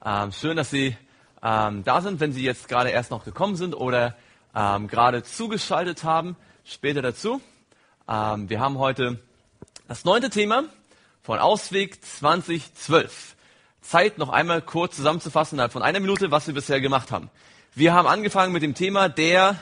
Schön, dass Sie da sind, wenn Sie jetzt gerade erst noch gekommen sind oder gerade zugeschaltet haben, später dazu. Wir haben heute das 9. Thema von Ausweg 2012. Zeit, noch einmal kurz zusammenzufassen, innerhalb von einer Minute, was wir bisher gemacht haben. Wir haben angefangen mit dem Thema der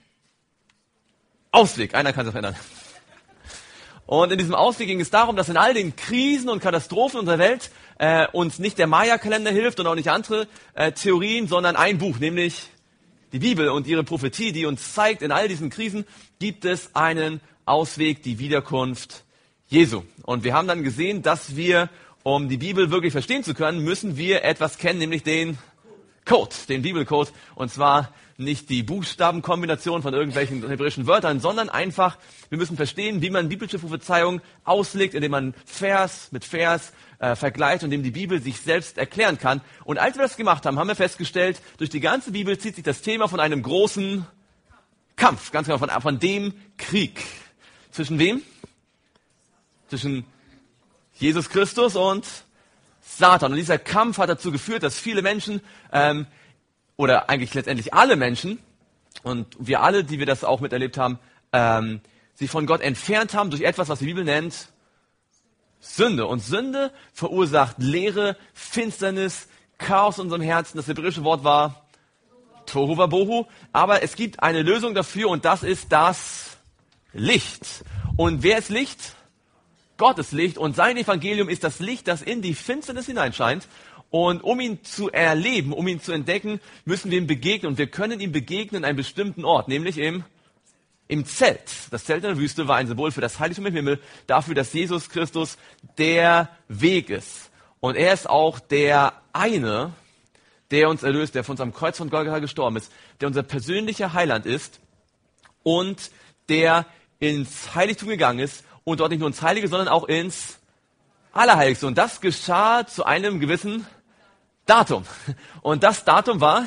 Ausweg. Einer kann sich erinnern. Und in diesem Ausweg ging es darum, dass in all den Krisen und Katastrophen unserer Welt uns nicht der Maya-Kalender hilft und auch nicht andere Theorien, sondern ein Buch, nämlich die Bibel und ihre Prophetie, die uns zeigt, in all diesen Krisen gibt es einen Ausweg, die Wiederkunft Jesu. Und wir haben dann gesehen, dass wir, um die Bibel wirklich verstehen zu können, müssen wir etwas kennen, nämlich den Code, den Bibelcode. Und zwar nicht die Buchstabenkombination von irgendwelchen hebräischen Wörtern, sondern einfach, wir müssen verstehen, wie man biblische Prophezeiung auslegt, indem man Vers mit Vers vergleicht und indem die Bibel sich selbst erklären kann. Und als wir das gemacht haben, haben wir festgestellt, durch die ganze Bibel zieht sich das Thema von einem großen Kampf, ganz genau, von dem Krieg. Zwischen wem? Zwischen Jesus Christus und Satan. Und dieser Kampf hat dazu geführt, dass viele Menschen, oder eigentlich letztendlich alle Menschen, und wir alle, die wir das auch miterlebt haben, sich von Gott entfernt haben durch etwas, was die Bibel nennt Sünde. Und Sünde verursacht Leere, Finsternis, Chaos in unserem Herzen. Das hebräische Wort war Tohu Wabohu. Aber es gibt eine Lösung dafür und das ist das Licht. Und wer ist Licht? Gott ist Licht und sein Evangelium ist das Licht, das in die Finsternis hineinscheint. Und um ihn zu erleben, um ihn zu entdecken, müssen wir ihm begegnen. Und wir können ihm begegnen an einem bestimmten Ort, nämlich im Zelt. Das Zelt in der Wüste war ein Symbol für das Heiligtum im Himmel, dafür, dass Jesus Christus der Weg ist. Und er ist auch der eine, der uns erlöst, der von uns am Kreuz von Golgatha gestorben ist, der unser persönlicher Heiland ist und der ins Heiligtum gegangen ist und dort nicht nur ins Heilige, sondern auch ins Allerheiligste. Und das geschah zu einem gewissen Datum. Und das Datum war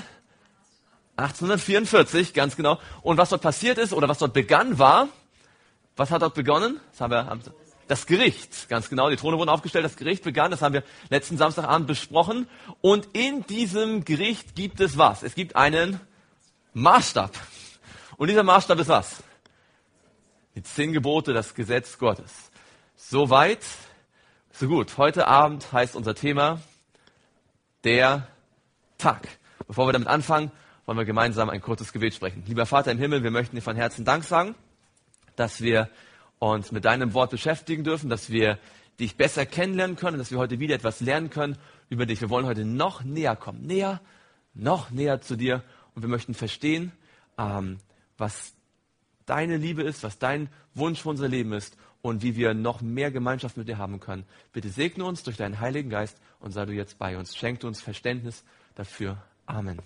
1844, ganz genau. Und was dort passiert ist, oder was dort begann, war, was hat dort begonnen? Das Gericht, ganz genau. Die Throne wurden aufgestellt, das Gericht begann, das haben wir letzten Samstagabend besprochen. Und in diesem Gericht gibt es was? Es gibt einen Maßstab. Und dieser Maßstab ist was? Die 10 Gebote, das Gesetz Gottes. So weit, so gut. Heute Abend heißt unser Thema der Tag. Bevor wir damit anfangen, wollen wir gemeinsam ein kurzes Gebet sprechen. Lieber Vater im Himmel, wir möchten dir von Herzen Dank sagen, dass wir uns mit deinem Wort beschäftigen dürfen, dass wir dich besser kennenlernen können, dass wir heute wieder etwas lernen können über dich. Wir wollen heute noch näher kommen, noch näher zu dir und wir möchten verstehen, was deine Liebe ist, was dein Wunsch für unser Leben ist und wie wir noch mehr Gemeinschaft mit dir haben können. Bitte segne uns durch deinen Heiligen Geist und sei du jetzt bei uns. Schenk uns Verständnis dafür. Amen.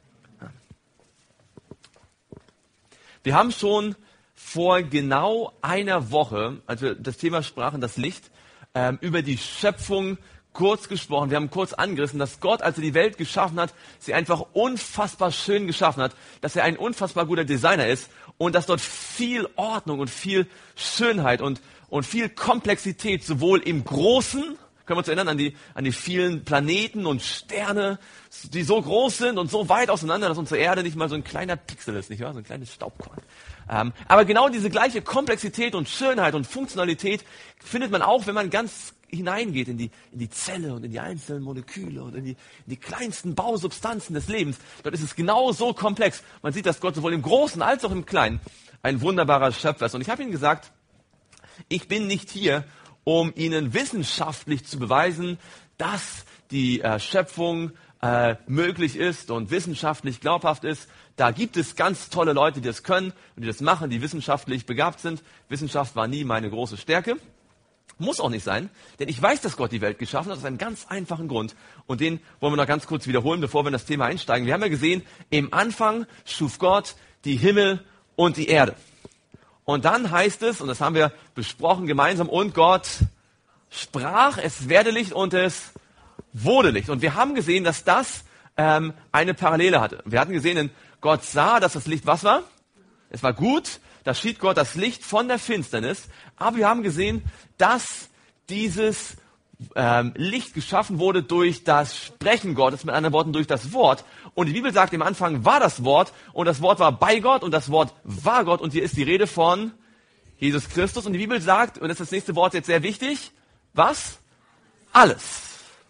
Wir haben schon vor genau einer Woche, als wir das Thema sprachen, das Licht, über die Schöpfung kurz gesprochen. Wir haben kurz angerissen, dass Gott, als er die Welt geschaffen hat, sie einfach unfassbar schön geschaffen hat, dass er ein unfassbar guter Designer ist und dass dort viel Ordnung und viel Schönheit und viel Komplexität sowohl im Großen, können wir uns erinnern an die vielen Planeten und Sterne, die so groß sind und so weit auseinander, dass unsere Erde nicht mal so ein kleiner Pixel ist, nicht wahr? So ein kleines Staubkorn. Aber genau diese gleiche Komplexität und Schönheit und Funktionalität findet man auch, wenn man ganz hineingeht in die Zelle und in die einzelnen Moleküle und in die kleinsten Bausubstanzen des Lebens. Dort ist es genau so komplex. Man sieht, dass Gott sowohl im Großen als auch im Kleinen ein wunderbarer Schöpfer ist. Und ich habe Ihnen gesagt, ich bin nicht hier, um Ihnen wissenschaftlich zu beweisen, dass die Schöpfung möglich ist und wissenschaftlich glaubhaft ist. Da gibt es ganz tolle Leute, die das können und die das machen, die wissenschaftlich begabt sind. Wissenschaft war nie meine große Stärke. Muss auch nicht sein, denn ich weiß, dass Gott die Welt geschaffen hat, aus einem ganz einfachen Grund. Und den wollen wir noch ganz kurz wiederholen, bevor wir in das Thema einsteigen. Wir haben ja gesehen, im Anfang schuf Gott die Himmel und die Erde. Und dann heißt es, und das haben wir besprochen gemeinsam, und Gott sprach, es werde Licht und es wurde Licht. Und wir haben gesehen, dass das eine Parallele hatte. Wir hatten gesehen, denn Gott sah, dass das Licht was war? Es war gut. Da schied Gott das Licht von der Finsternis. Aber wir haben gesehen, dass dieses Licht geschaffen wurde durch das Sprechen Gottes, mit anderen Worten durch das Wort. Und die Bibel sagt, im Anfang war das Wort und das Wort war bei Gott und das Wort war Gott. Und hier ist die Rede von Jesus Christus. Und die Bibel sagt, und das ist das nächste Wort jetzt sehr wichtig, was? Alles.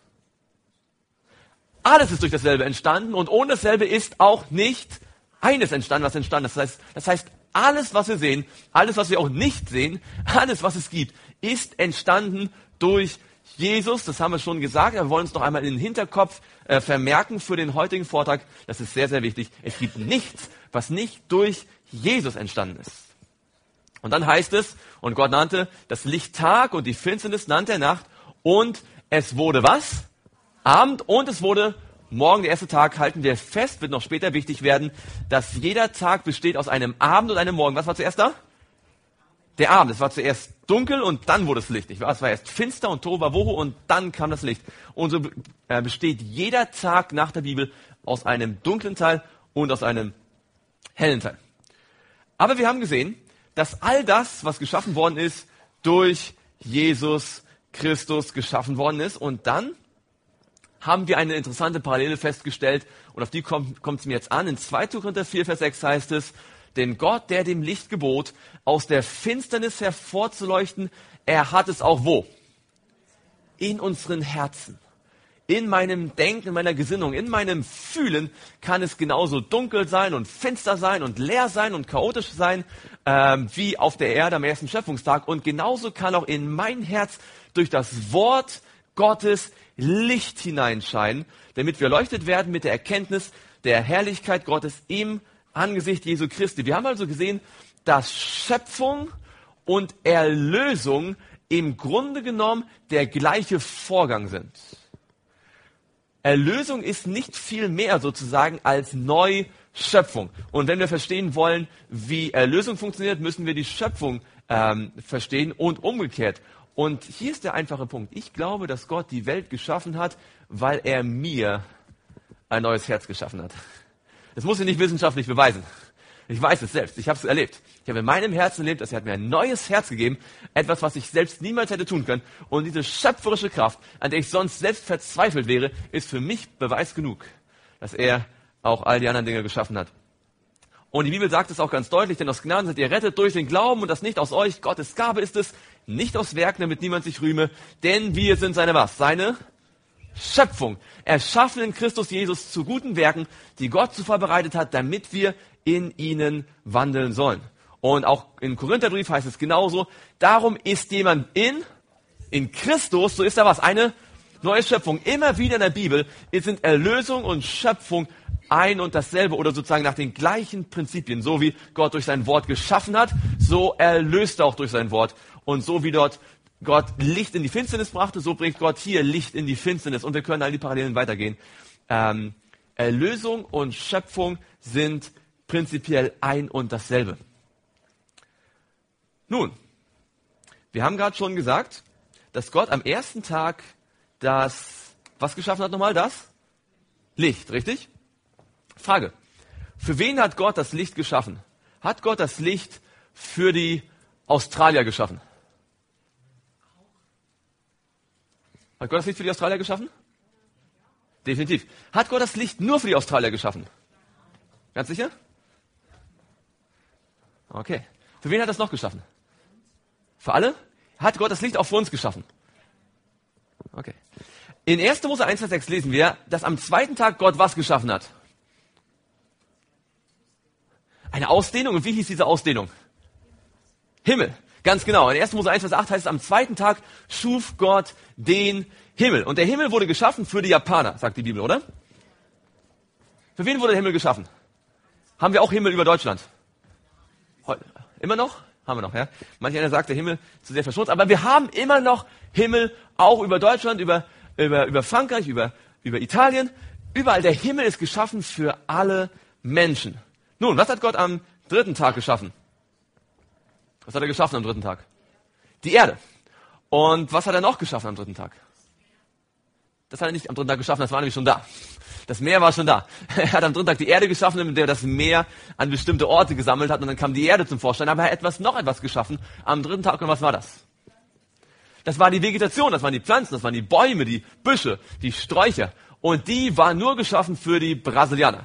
Alles ist durch dasselbe entstanden und ohne dasselbe ist auch nicht eines entstanden, was entstanden ist. Das heißt, alles, was wir sehen, alles, was wir auch nicht sehen, alles, was es gibt, ist entstanden durch Jesus. Das haben wir schon gesagt. Wir wollen uns noch einmal in den Hinterkopf vermerken für den heutigen Vortrag. Das ist sehr, sehr wichtig. Es gibt nichts, was nicht durch Jesus entstanden ist. Und dann heißt es, und Gott nannte das Licht Tag und die Finsternis nannte er Nacht. Und es wurde was? Abend und es wurde Morgen. Der erste Tag halten wir fest, wird noch später wichtig werden, dass jeder Tag besteht aus einem Abend und einem Morgen. Was war zuerst da? Der Abend. Es war zuerst dunkel und dann wurde es Licht. Es war erst finster und Tohuwabohu und dann kam das Licht. Und so besteht jeder Tag nach der Bibel aus einem dunklen Teil und aus einem hellen Teil. Aber wir haben gesehen, dass all das, was geschaffen worden ist, durch Jesus Christus geschaffen worden ist. Und dann haben wir eine interessante Parallele festgestellt und auf die kommt es mir jetzt an. In 2. Korinther 4, Vers 6 heißt es, denn Gott, der dem Licht gebot, aus der Finsternis hervorzuleuchten, er hat es auch wo? In unseren Herzen. In meinem Denken, in meiner Gesinnung, in meinem Fühlen kann es genauso dunkel sein und finster sein und leer sein und chaotisch sein, wie auf der Erde am ersten Schöpfungstag. Und genauso kann auch in mein Herz durch das Wort Gottes Licht hineinscheinen, damit wir erleuchtet werden mit der Erkenntnis der Herrlichkeit Gottes im Angesicht Jesu Christi. Wir haben also gesehen, dass Schöpfung und Erlösung im Grunde genommen der gleiche Vorgang sind. Erlösung ist nicht viel mehr sozusagen als Neuschöpfung. Und wenn wir verstehen wollen, wie Erlösung funktioniert, müssen wir die Schöpfung verstehen und umgekehrt. Und hier ist der einfache Punkt. Ich glaube, dass Gott die Welt geschaffen hat, weil er mir ein neues Herz geschaffen hat. Das muss ich nicht wissenschaftlich beweisen. Ich weiß es selbst. Ich habe es erlebt. Ich habe in meinem Herzen erlebt, dass er hat mir ein neues Herz gegeben. Etwas, was ich selbst niemals hätte tun können. Und diese schöpferische Kraft, an der ich sonst selbst verzweifelt wäre, ist für mich Beweis genug, dass er auch all die anderen Dinge geschaffen hat. Und die Bibel sagt es auch ganz deutlich, denn aus Gnaden seid ihr rettet durch den Glauben und das nicht aus euch. Gottes Gabe ist es, nicht aus Werken, damit niemand sich rühme. Denn wir sind seine was? Seine Schöpfung. Erschaffen in Christus Jesus zu guten Werken, die Gott zuvor bereitet hat, damit wir in ihnen wandeln sollen. Und auch im Korintherbrief heißt es genauso. Darum ist jemand in Christus, so ist er was? Eine neue Schöpfung. Immer wieder in der Bibel sind Erlösung und Schöpfung ein und dasselbe oder sozusagen nach den gleichen Prinzipien. So wie Gott durch sein Wort geschaffen hat, so erlöst er auch durch sein Wort. Und so wie dort Gott Licht in die Finsternis brachte, so bringt Gott hier Licht in die Finsternis. Und wir können all die Parallelen weitergehen. Erlösung und Schöpfung sind prinzipiell ein und dasselbe. Nun, wir haben gerade schon gesagt, dass Gott am ersten Tag was geschaffen hat nochmal? Das Licht, richtig? Frage. Für wen hat Gott das Licht geschaffen? Hat Gott das Licht für die Australier geschaffen? Hat Gott das Licht für die Australier geschaffen? Definitiv. Hat Gott das Licht nur für die Australier geschaffen? Ganz sicher? Okay. Für wen hat er das noch geschaffen? Für alle? Hat Gott das Licht auch für uns geschaffen? Okay. In 1. Mose 1, Vers 6 lesen wir, dass am zweiten Tag Gott was geschaffen hat? Eine Ausdehnung. Und wie hieß diese Ausdehnung? Himmel. Ganz genau. In 1. Mose 1, Vers 8 heißt es, am zweiten Tag schuf Gott den Himmel. Und der Himmel wurde geschaffen für die Japaner, sagt die Bibel, oder? Für wen wurde der Himmel geschaffen? Haben wir auch Himmel über Deutschland? Heute. Immer noch? Haben wir noch, ja? Manch einer sagt, der Himmel ist zu sehr verschmutzt. Aber wir haben immer noch Himmel auch über Deutschland, über Frankreich, über Italien. Überall. Der Himmel ist geschaffen für alle Menschen. Nun, was hat Gott am dritten Tag geschaffen? Was hat er geschaffen am dritten Tag? Die Erde. Und was hat er noch geschaffen am dritten Tag? Das hat er nicht am dritten Tag geschaffen, das war nämlich schon da. Das Meer war schon da. Er hat am dritten Tag die Erde geschaffen, indem er das Meer an bestimmte Orte gesammelt hat und dann kam die Erde zum Vorschein. Aber er hat noch etwas geschaffen am dritten Tag und was war das? Das war die Vegetation, das waren die Pflanzen, das waren die Bäume, die Büsche, die Sträucher. Und die waren nur geschaffen für die Brasilianer.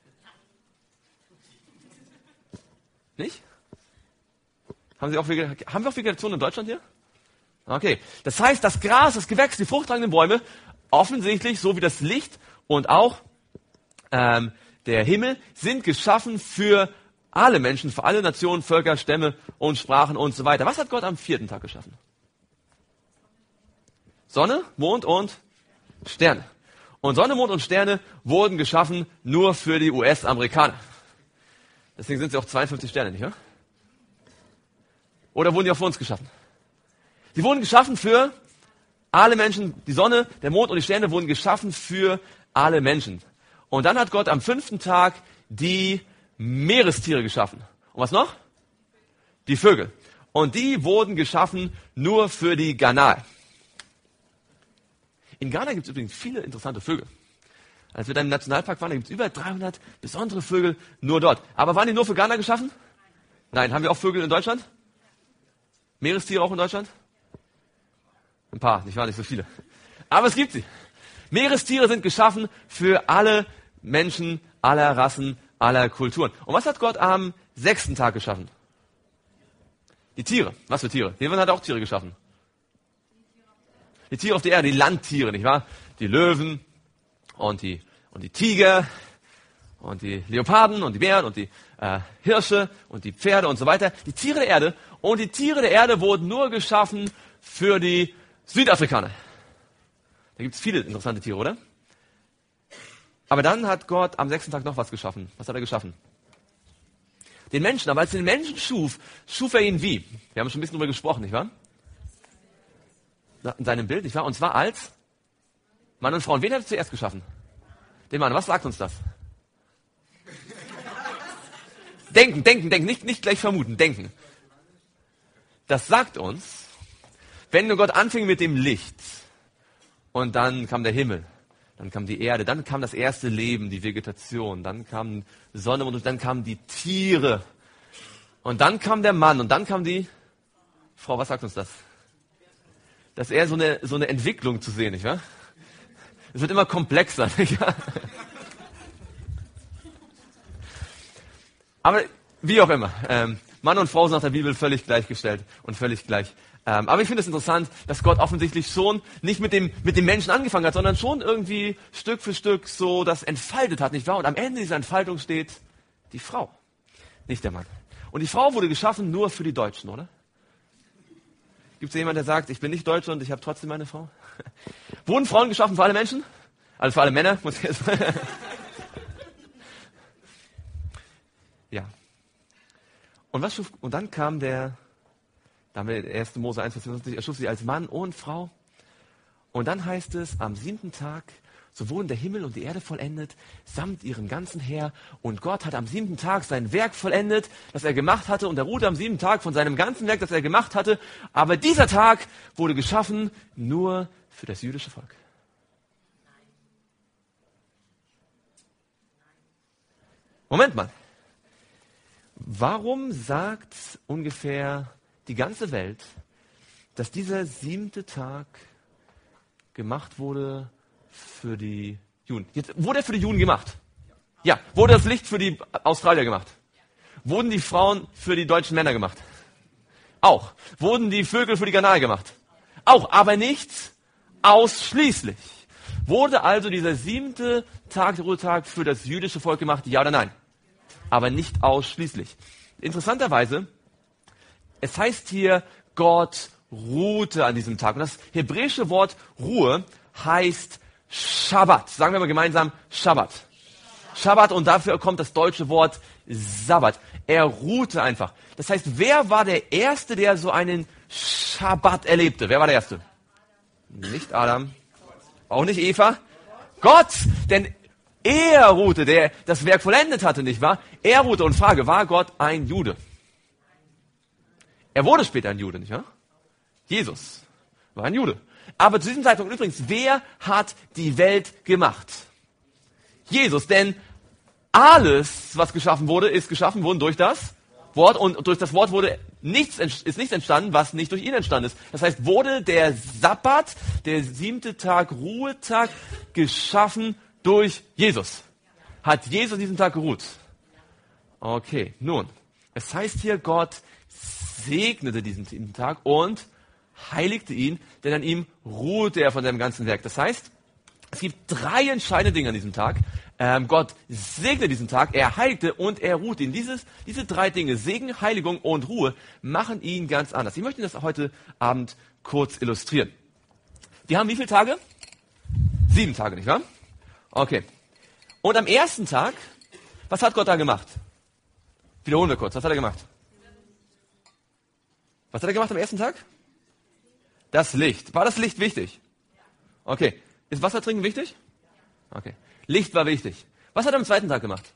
Nicht? Haben wir auch Vegetation in Deutschland hier? Okay. Das heißt, das Gras, das Gewächs, die fruchttragenden Bäume, offensichtlich, so wie das Licht und auch der Himmel, sind geschaffen für alle Menschen, für alle Nationen, Völker, Stämme und Sprachen und so weiter. Was hat Gott am 4. Tag geschaffen? Sonne, Mond und Sterne. Und Sonne, Mond und Sterne wurden geschaffen nur für die US-Amerikaner. Deswegen sind sie auch 52 Sterne, nicht wahr? Oder wurden die auch für uns geschaffen? Sie wurden geschaffen für alle Menschen. Die Sonne, der Mond und die Sterne wurden geschaffen für alle Menschen. Und dann hat Gott am 5. Tag die Meerestiere geschaffen. Und was noch? Die Vögel. Und die wurden geschaffen nur für die Ghana. In Ghana gibt es übrigens viele interessante Vögel. Als wir dann im Nationalpark waren, da gibt es über 300 besondere Vögel nur dort. Aber waren die nur für Ghana geschaffen? Nein, haben wir auch Vögel in Deutschland? Meerestiere auch in Deutschland? Ein paar, nicht wahr? Nicht so viele. Aber es gibt sie. Meerestiere sind geschaffen für alle Menschen, aller Rassen, aller Kulturen. Und was hat Gott am 6. Tag geschaffen? Die Tiere. Was für Tiere? Jemand hat auch Tiere geschaffen. Die Tiere auf der Erde, die Landtiere, nicht wahr? Die Löwen und die Tiger und die Leoparden und die Bären und die Hirsche und die Pferde und so weiter. Die Tiere der Erde. Und die Tiere der Erde wurden nur geschaffen für die Südafrikaner. Da gibt es viele interessante Tiere, oder? Aber dann hat Gott am 6. Tag noch was geschaffen. Was hat er geschaffen? Den Menschen. Aber als er den Menschen schuf, schuf er ihn wie? Wir haben schon ein bisschen darüber gesprochen, nicht wahr? In seinem Bild, nicht wahr? Und zwar als Mann und Frau. Und wen hat er zuerst geschaffen? Den Mann. Was sagt uns das? Denken. Nicht gleich vermuten. Denken. Das sagt uns, wenn nur Gott anfing mit dem Licht und dann kam der Himmel, dann kam die Erde, dann kam das erste Leben, die Vegetation, dann kam Sonne und dann kamen die Tiere und dann kam der Mann und dann kam die Frau. Was sagt uns das? Das ist eher so eine Entwicklung zu sehen, nicht wahr? Es wird immer komplexer, nicht wahr? Aber wie auch immer, Mann und Frau sind nach der Bibel völlig gleichgestellt und völlig gleich. Aber ich finde es interessant, dass Gott offensichtlich schon nicht mit dem Menschen angefangen hat, sondern schon irgendwie Stück für Stück so das entfaltet hat, nicht wahr? Und am Ende dieser Entfaltung steht die Frau, nicht der Mann. Und die Frau wurde geschaffen nur für die Deutschen, oder? Gibt es jemanden, der sagt, ich bin nicht Deutscher und ich habe trotzdem meine Frau? Wurden Frauen geschaffen für alle Menschen? Also für alle Männer, muss ich jetzt sagen. Ja. Und dann kam da haben wir 1. Mose 1, Vers 25, er schuf sie als Mann und Frau. Und dann heißt es, am 7. Tag, so wurden der Himmel und die Erde vollendet, samt ihrem ganzen Heer. Und Gott hat am 7. Tag sein Werk vollendet, das er gemacht hatte. Und er ruhte am 7. Tag von seinem ganzen Werk, das er gemacht hatte. Aber dieser Tag wurde geschaffen nur für das jüdische Volk. Moment mal. Warum sagt ungefähr die ganze Welt, dass dieser 7. Tag gemacht wurde für die Juden? Jetzt, wurde er für die Juden gemacht? Ja. Wurde das Licht für die Australier gemacht? Wurden die Frauen für die deutschen Männer gemacht? Auch. Wurden die Vögel für die Ghana gemacht? Auch, aber nicht ausschließlich. Wurde also dieser 7. Tag, der Ruhetag, für das jüdische Volk gemacht? Ja oder nein? Aber nicht ausschließlich. Interessanterweise, es heißt hier, Gott ruhte an diesem Tag. Und das hebräische Wort Ruhe heißt Schabbat. Sagen wir mal gemeinsam Schabbat. Schabbat, und dafür kommt das deutsche Wort Sabbat. Er ruhte einfach. Das heißt, wer war der Erste, der so einen Schabbat erlebte? Wer war der Erste? Nicht Adam. Auch nicht Eva. Gott! Denn er ruhte, der das Werk vollendet hatte, nicht wahr? Er ruhte. Und Frage, war Gott ein Jude? Er wurde später ein Jude, nicht wahr? Jesus war ein Jude. Aber zu diesem Zeitpunkt übrigens, wer hat die Welt gemacht? Jesus, denn alles, was geschaffen wurde, ist geschaffen worden durch das Wort, und durch das Wort wurde ist nichts entstanden, was nicht durch ihn entstanden ist. Das heißt, wurde der Sabbat, der 7. Tag, Ruhetag, geschaffen durch Jesus? Hat Jesus diesen Tag geruht? Okay, nun, es heißt hier, Gott segnete diesen 7. Tag und heiligte ihn, denn an ihm ruhte er von seinem ganzen Werk. Das heißt, es gibt 3 entscheidende Dinge an diesem Tag. Gott segnete diesen Tag, er heiligte und er ruhte ihn. Diese 3 Dinge, Segen, Heiligung und Ruhe, machen ihn ganz anders. Ich möchte Ihnen das heute Abend kurz illustrieren. Wir haben wie viele Tage? 7 Tage, nicht wahr? Okay. Und am ersten Tag, was hat Gott da gemacht? Wiederholen wir kurz. Was hat er gemacht? Was hat er gemacht am ersten Tag? Das Licht. War das Licht wichtig? Okay. Ist Wasser trinken wichtig? Okay. Licht war wichtig. Was hat er am zweiten Tag gemacht?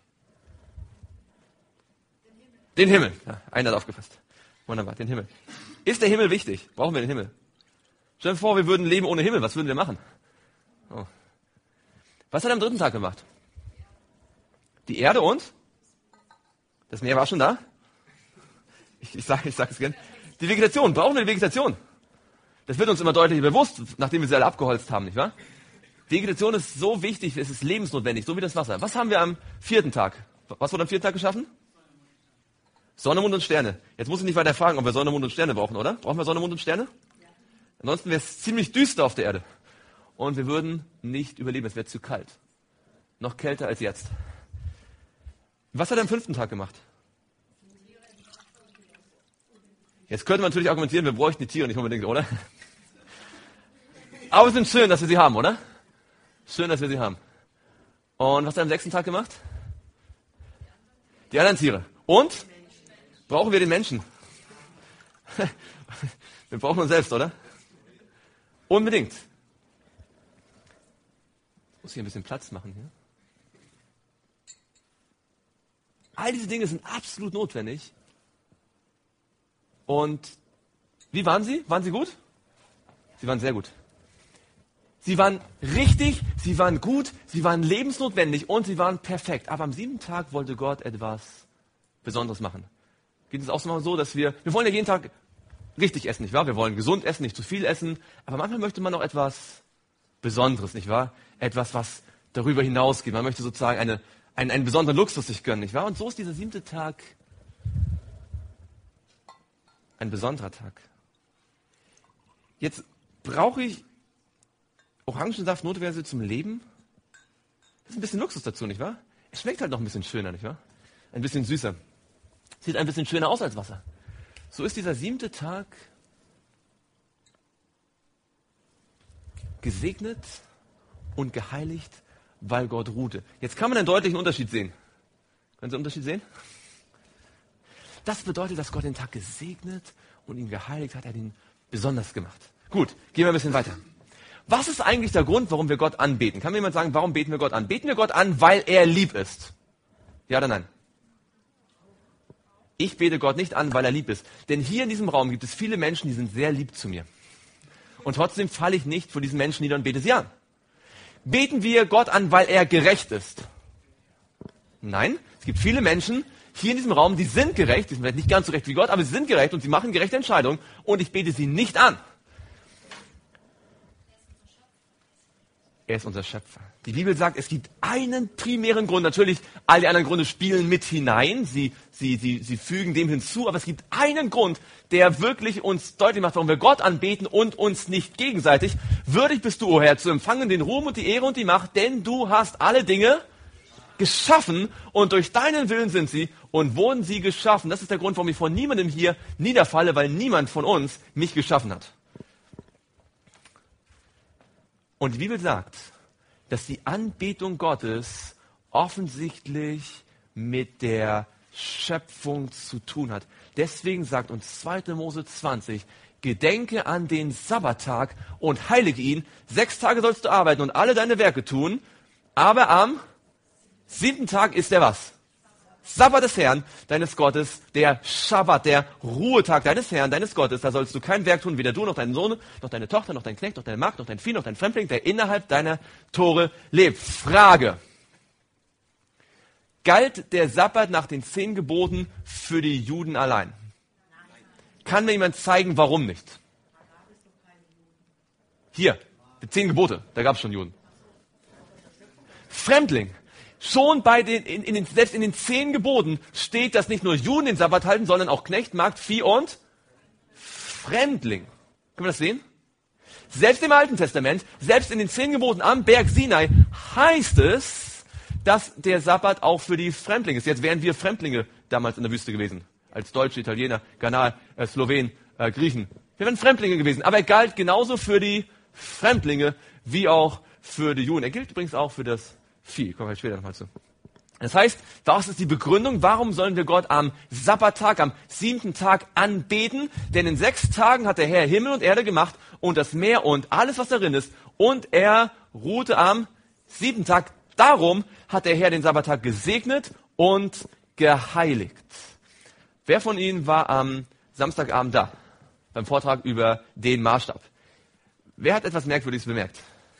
Den Himmel. Ja, einer hat aufgepasst. Wunderbar, den Himmel. Ist der Himmel wichtig? Brauchen wir den Himmel? Stell dir vor, wir würden leben ohne Himmel. Was würden wir machen? Oh. Was hat er am dritten Tag gemacht? Die Erde und? Das Meer war schon da? Ich sage es gerne. Die Vegetation. Brauchen wir die Vegetation? Das wird uns immer deutlich bewusst, nachdem wir sie alle abgeholzt haben, nicht wahr? Vegetation ist so wichtig, es ist lebensnotwendig, so wie das Wasser. Was haben wir am 4. Tag? Was wurde am 4. Tag geschaffen? Sonne, Mond und Sterne. Jetzt muss ich nicht weiter fragen, ob wir Sonne, Mond und Sterne brauchen, oder? Brauchen wir Sonne, Mond und Sterne? Ja. Ansonsten wäre es ziemlich düster auf der Erde. Und wir würden nicht überleben, es wäre zu kalt. Noch kälter als jetzt. Was hat er am 5. Tag gemacht? Jetzt könnte man natürlich argumentieren, wir bräuchten die Tiere nicht unbedingt, oder? Aber es ist schön, dass wir sie haben, oder? Schön, dass wir sie haben. Und was hat er am 6. Tag gemacht? Die anderen Tiere. Und? Brauchen wir den Menschen? Wir brauchen uns selbst, oder? Unbedingt. Ich muss hier ein bisschen Platz machen hier. All diese Dinge sind absolut notwendig. Und wie waren sie? Waren sie gut? Sie waren sehr gut. Sie waren richtig, sie waren gut, sie waren lebensnotwendig und sie waren perfekt. Aber am 7. Tag wollte Gott etwas Besonderes machen. Geht es auch so, dass wir wollen ja jeden Tag richtig essen, nicht wahr? Wir wollen gesund essen, nicht zu viel essen. Aber manchmal möchte man noch etwas Besonderes, nicht wahr? Etwas, was darüber hinausgeht. Man möchte sozusagen einen besonderen Luxus sich gönnen, nicht wahr? Und so ist dieser 7. Tag ein besonderer Tag. Jetzt brauche ich Orangensaft notwendig zum Leben. Das ist ein bisschen Luxus dazu, nicht wahr? Es schmeckt halt noch ein bisschen schöner, nicht wahr? Ein bisschen süßer. Sieht ein bisschen schöner aus als Wasser. So ist dieser 7. Tag gesegnet und geheiligt, weil Gott ruhte. Jetzt kann man einen deutlichen Unterschied sehen. Können Sie einen Unterschied sehen? Das bedeutet, dass Gott den Tag gesegnet und ihn geheiligt hat, er hat ihn besonders gemacht. Gut, gehen wir ein bisschen weiter. Was ist eigentlich der Grund, warum wir Gott anbeten? Kann mir jemand sagen, warum beten wir Gott an? Beten wir Gott an, weil er lieb ist? Ja oder nein? Ich bete Gott nicht an, weil er lieb ist. Denn hier in diesem Raum gibt es viele Menschen, die sind sehr lieb zu mir. Und trotzdem falle ich nicht vor diesen Menschen nieder und bete sie an. Beten wir Gott an, weil er gerecht ist? Nein, es gibt viele Menschen hier in diesem Raum, die sind gerecht, die sind vielleicht nicht ganz so gerecht wie Gott, aber sie sind gerecht und sie machen gerechte Entscheidungen und ich bete sie nicht an. Er ist unser Schöpfer. Die Bibel sagt, es gibt einen primären Grund. Natürlich, all die anderen Gründe spielen mit hinein. Sie fügen dem hinzu. Aber es gibt einen Grund, der wirklich uns deutlich macht, warum wir Gott anbeten und uns nicht gegenseitig. Würdig bist du, o Herr, zu empfangen den Ruhm und die Ehre und die Macht, denn du hast alle Dinge geschaffen und durch deinen Willen sind sie und wurden sie geschaffen. Das ist der Grund, warum ich vor niemandem hier niederfalle, weil niemand von uns mich geschaffen hat. Und die Bibel sagt, dass die Anbetung Gottes offensichtlich mit der Schöpfung zu tun hat. Deswegen sagt uns 2. Mose 20, gedenke an den Sabbattag und heilige ihn. 6 Tage sollst du arbeiten und alle deine Werke tun, aber am 7. Tag ist der was? Sabbat des Herrn, deines Gottes, der Schabbat, der Ruhetag deines Herrn, deines Gottes. Da sollst du kein Werk tun, weder du noch dein Sohn, noch deine Tochter, noch dein Knecht, noch deine Magd, noch dein Vieh, noch dein Fremdling, der innerhalb deiner Tore lebt. Frage. Galt der Sabbat nach den 10 Geboten für die Juden allein? Kann mir jemand zeigen, warum nicht? Hier, die 10 Gebote, da gab es schon Juden. Fremdling. Schon bei selbst in den 10 Geboten steht, dass nicht nur Juden den Sabbat halten, sondern auch Knecht, Magd, Vieh und Fremdling. Können wir das sehen? Selbst im Alten Testament, selbst in den 10 Geboten am Berg Sinai heißt es, dass der Sabbat auch für die Fremdlinge ist. Jetzt wären wir Fremdlinge damals in der Wüste gewesen. Als Deutsche, Italiener, Ghana, Slowenen, Griechen. Wir wären Fremdlinge gewesen. Aber er galt genauso für die Fremdlinge wie auch für die Juden. Er gilt übrigens auch für das Vieh. Kommen wir später nochmal zu. Das heißt, was ist die Begründung? Warum sollen wir Gott am Sabbattag, am 7. Tag anbeten? Denn in 6 Tagen hat der Herr Himmel und Erde gemacht und das Meer und alles, was darin ist. Und er ruhte am 7. Tag. Darum hat der Herr den Sabbattag gesegnet und geheiligt. Wer von Ihnen war am Samstagabend da? Beim Vortrag über den Maßstab. Wer hat etwas Merkwürdiges bemerkt?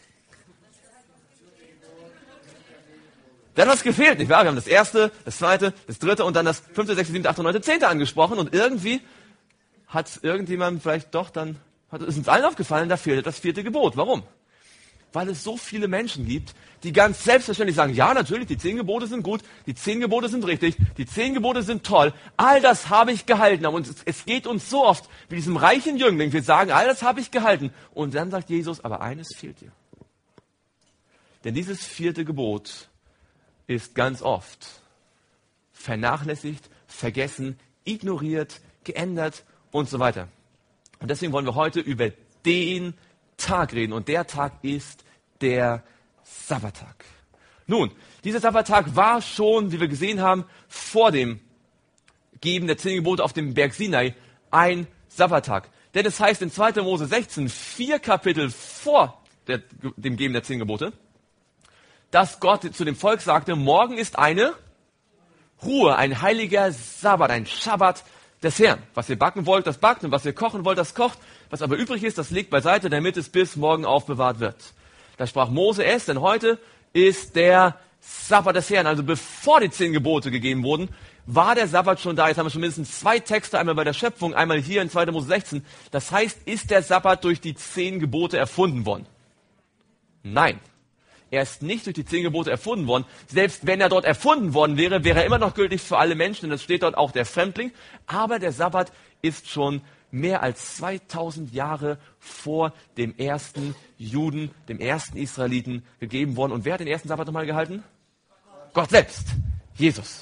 Da hat was gefehlt, nicht wahr? Wir haben das 1., das 2., das 3. und dann das 5., 6., 7., 8., 9., 10. angesprochen und irgendwie hat irgendjemand vielleicht doch dann, ist uns allen aufgefallen, da fehlt das 4. Gebot. Warum? Weil es so viele Menschen gibt, die ganz selbstverständlich sagen, ja, natürlich, die 10 Gebote sind gut, die 10 Gebote sind richtig, die 10 Gebote sind toll, all das habe ich gehalten. Und es geht uns so oft wie diesem reichen Jüngling, wir sagen, all das habe ich gehalten. Und dann sagt Jesus, aber eines fehlt dir. Denn dieses 4. Gebot ist ganz oft vernachlässigt, vergessen, ignoriert, geändert und so weiter. Und deswegen wollen wir heute über den Tag reden. Und der Tag ist der Sabbattag. Nun, dieser Sabbattag war schon, wie wir gesehen haben, vor dem Geben der 10 Gebote auf dem Berg Sinai ein Sabbattag. Denn es heißt in 2. Mose 16, 4 Kapitel vor dem Geben der 10 Gebote, dass Gott zu dem Volk sagte, morgen ist eine Ruhe, ein heiliger Sabbat, ein Schabbat des Herrn. Was ihr backen wollt, das backt, und was ihr kochen wollt, das kocht. Was aber übrig ist, das legt beiseite, damit es bis morgen aufbewahrt wird. Da sprach Mose es, denn heute ist der Sabbat des Herrn. Also bevor die 10 Gebote gegeben wurden, war der Sabbat schon da. Jetzt haben wir schon mindestens 2 Texte, einmal bei der Schöpfung, einmal hier in 2. Mose 16. Das heißt, ist der Sabbat durch die 10 Gebote erfunden worden? Nein. Er ist nicht durch die 10 Gebote erfunden worden. Selbst wenn er dort erfunden worden wäre, wäre er immer noch gültig für alle Menschen. Und es steht dort auch der Fremdling. Aber der Sabbat ist schon mehr als 2000 Jahre vor dem ersten Juden, dem ersten Israeliten gegeben worden. Und wer hat den ersten Sabbat nochmal gehalten? Gott selbst. Jesus.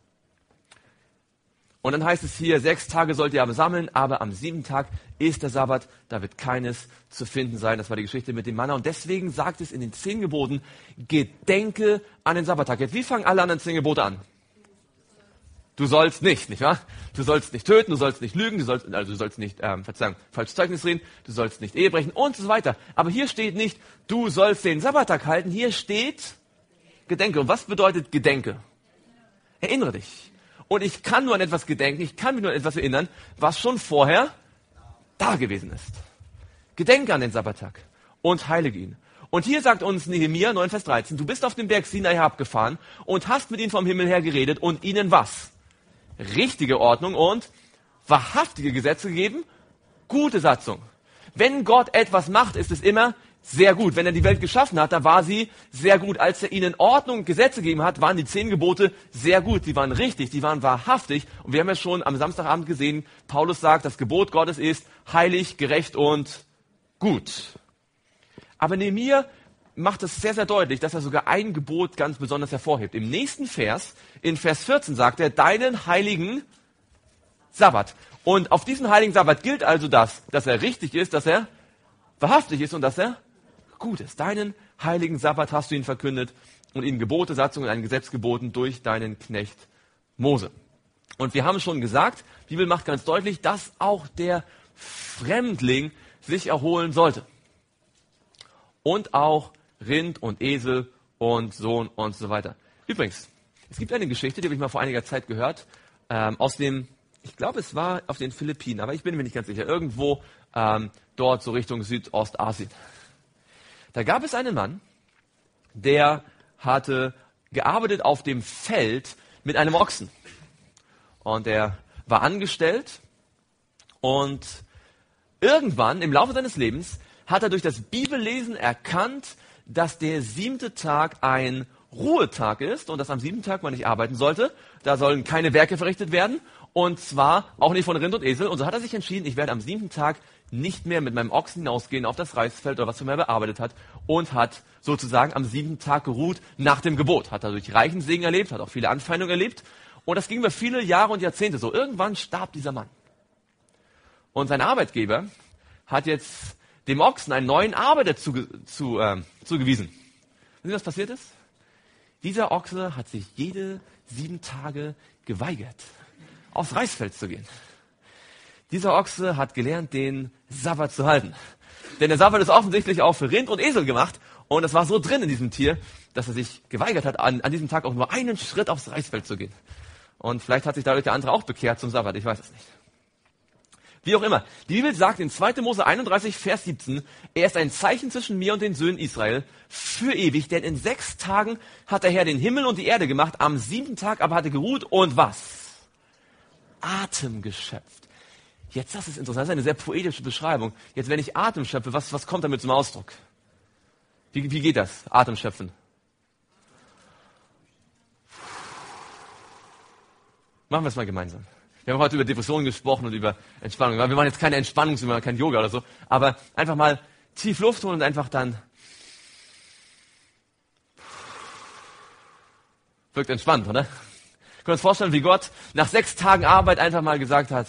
Und dann heißt es hier, 6 Tage sollt ihr aber sammeln, aber am 7. Tag ist der Sabbat, da wird keines zu finden sein. Das war die Geschichte mit dem Manna. Und deswegen sagt es in den 10 Geboten, gedenke an den Sabbattag. Jetzt, wie fangen alle anderen 10 Gebote an? Du sollst nicht wahr? Du sollst nicht töten, du sollst nicht lügen, du sollst nicht, falsches Zeugnis reden, du sollst nicht Ehe brechen und so weiter. Aber hier steht nicht, du sollst den Sabbattag halten, hier steht, gedenke. Und was bedeutet gedenke? Erinnere dich. Und ich kann nur an etwas gedenken, ich kann mich nur an etwas erinnern, was schon vorher da gewesen ist. Gedenke an den Sabbattag und heilige ihn. Und hier sagt uns Nehemia 9, Vers 13, du bist auf den Berg Sinai herabgefahren und hast mit ihnen vom Himmel her geredet und ihnen was? Richtige Ordnung und wahrhaftige Gesetze gegeben, gute Satzung. Wenn Gott etwas macht, ist es immer sehr gut. Wenn er die Welt geschaffen hat, da war sie sehr gut. Als er ihnen Ordnung, Gesetze gegeben hat, waren die 10 Gebote sehr gut. Sie waren richtig, die waren wahrhaftig. Und wir haben ja schon am Samstagabend gesehen, Paulus sagt, das Gebot Gottes ist heilig, gerecht und gut. Aber Nehemia macht es sehr, sehr deutlich, dass er sogar ein Gebot ganz besonders hervorhebt. Im nächsten Vers, in Vers 14, sagt er, deinen heiligen Sabbat. Und auf diesen heiligen Sabbat gilt also das, dass er richtig ist, dass er wahrhaftig ist und dass er gut ist. Deinen heiligen Sabbat hast du ihn verkündet und ihnen Gebote, Satzungen und ein Gesetz geboten durch deinen Knecht Mose. Und wir haben schon gesagt, die Bibel macht ganz deutlich, dass auch der Fremdling sich erholen sollte. Und auch Rind und Esel und Sohn und so weiter. Übrigens, es gibt eine Geschichte, die habe ich mal vor einiger Zeit gehört, aus dem, ich glaube es war auf den Philippinen, aber ich bin mir nicht ganz sicher, irgendwo dort so Richtung Südostasien. Da gab es einen Mann, der hatte gearbeitet auf dem Feld mit einem Ochsen. Und er war angestellt Und irgendwann im Laufe seines Lebens hat er durch das Bibellesen erkannt, dass der 7. Tag ein Ruhetag ist und dass am 7. Tag man nicht arbeiten sollte. Da sollen keine Werke verrichtet werden und zwar auch nicht von Rind und Esel. Und so hat er sich entschieden, ich werde am 7. Tag nicht mehr mit meinem Ochsen hinausgehen auf das Reisfeld oder was er bearbeitet hat und hat sozusagen am 7. Tag geruht nach dem Gebot. Hat dadurch reichen Segen erlebt, hat auch viele Anfeindungen erlebt und das ging über viele Jahre und Jahrzehnte so. Irgendwann starb dieser Mann. Und sein Arbeitgeber hat jetzt dem Ochsen einen neuen Arbeiter zugewiesen. Wissen Sie, was passiert ist? Dieser Ochse hat sich jede 7 Tage geweigert, aufs Reisfeld zu gehen. Dieser Ochse hat gelernt, den Sabbat zu halten. Denn der Sabbat ist offensichtlich auch für Rind und Esel gemacht. Und es war so drin in diesem Tier, dass er sich geweigert hat, an diesem Tag auch nur einen Schritt aufs Reisfeld zu gehen. Und vielleicht hat sich dadurch der andere auch bekehrt zum Sabbat, ich weiß es nicht. Wie auch immer. Die Bibel sagt in 2. Mose 31, Vers 17, er ist ein Zeichen zwischen mir und den Söhnen Israel für ewig, denn in 6 Tagen hat der Herr den Himmel und die Erde gemacht, am 7. Tag aber hat er geruht und was? Atem geschöpft. Jetzt, das ist interessant, das ist eine sehr poetische Beschreibung. Jetzt, wenn ich Atem schöpfe, was kommt damit zum Ausdruck? Wie geht das, Atem schöpfen? Machen wir es mal gemeinsam. Wir haben heute über Depressionen gesprochen und über Entspannung. Wir machen jetzt keine Entspannungsübung, kein Yoga oder so, aber einfach mal tief Luft holen und einfach dann wirkt entspannt, oder? Können wir uns vorstellen, wie Gott nach 6 Tagen Arbeit einfach mal gesagt hat,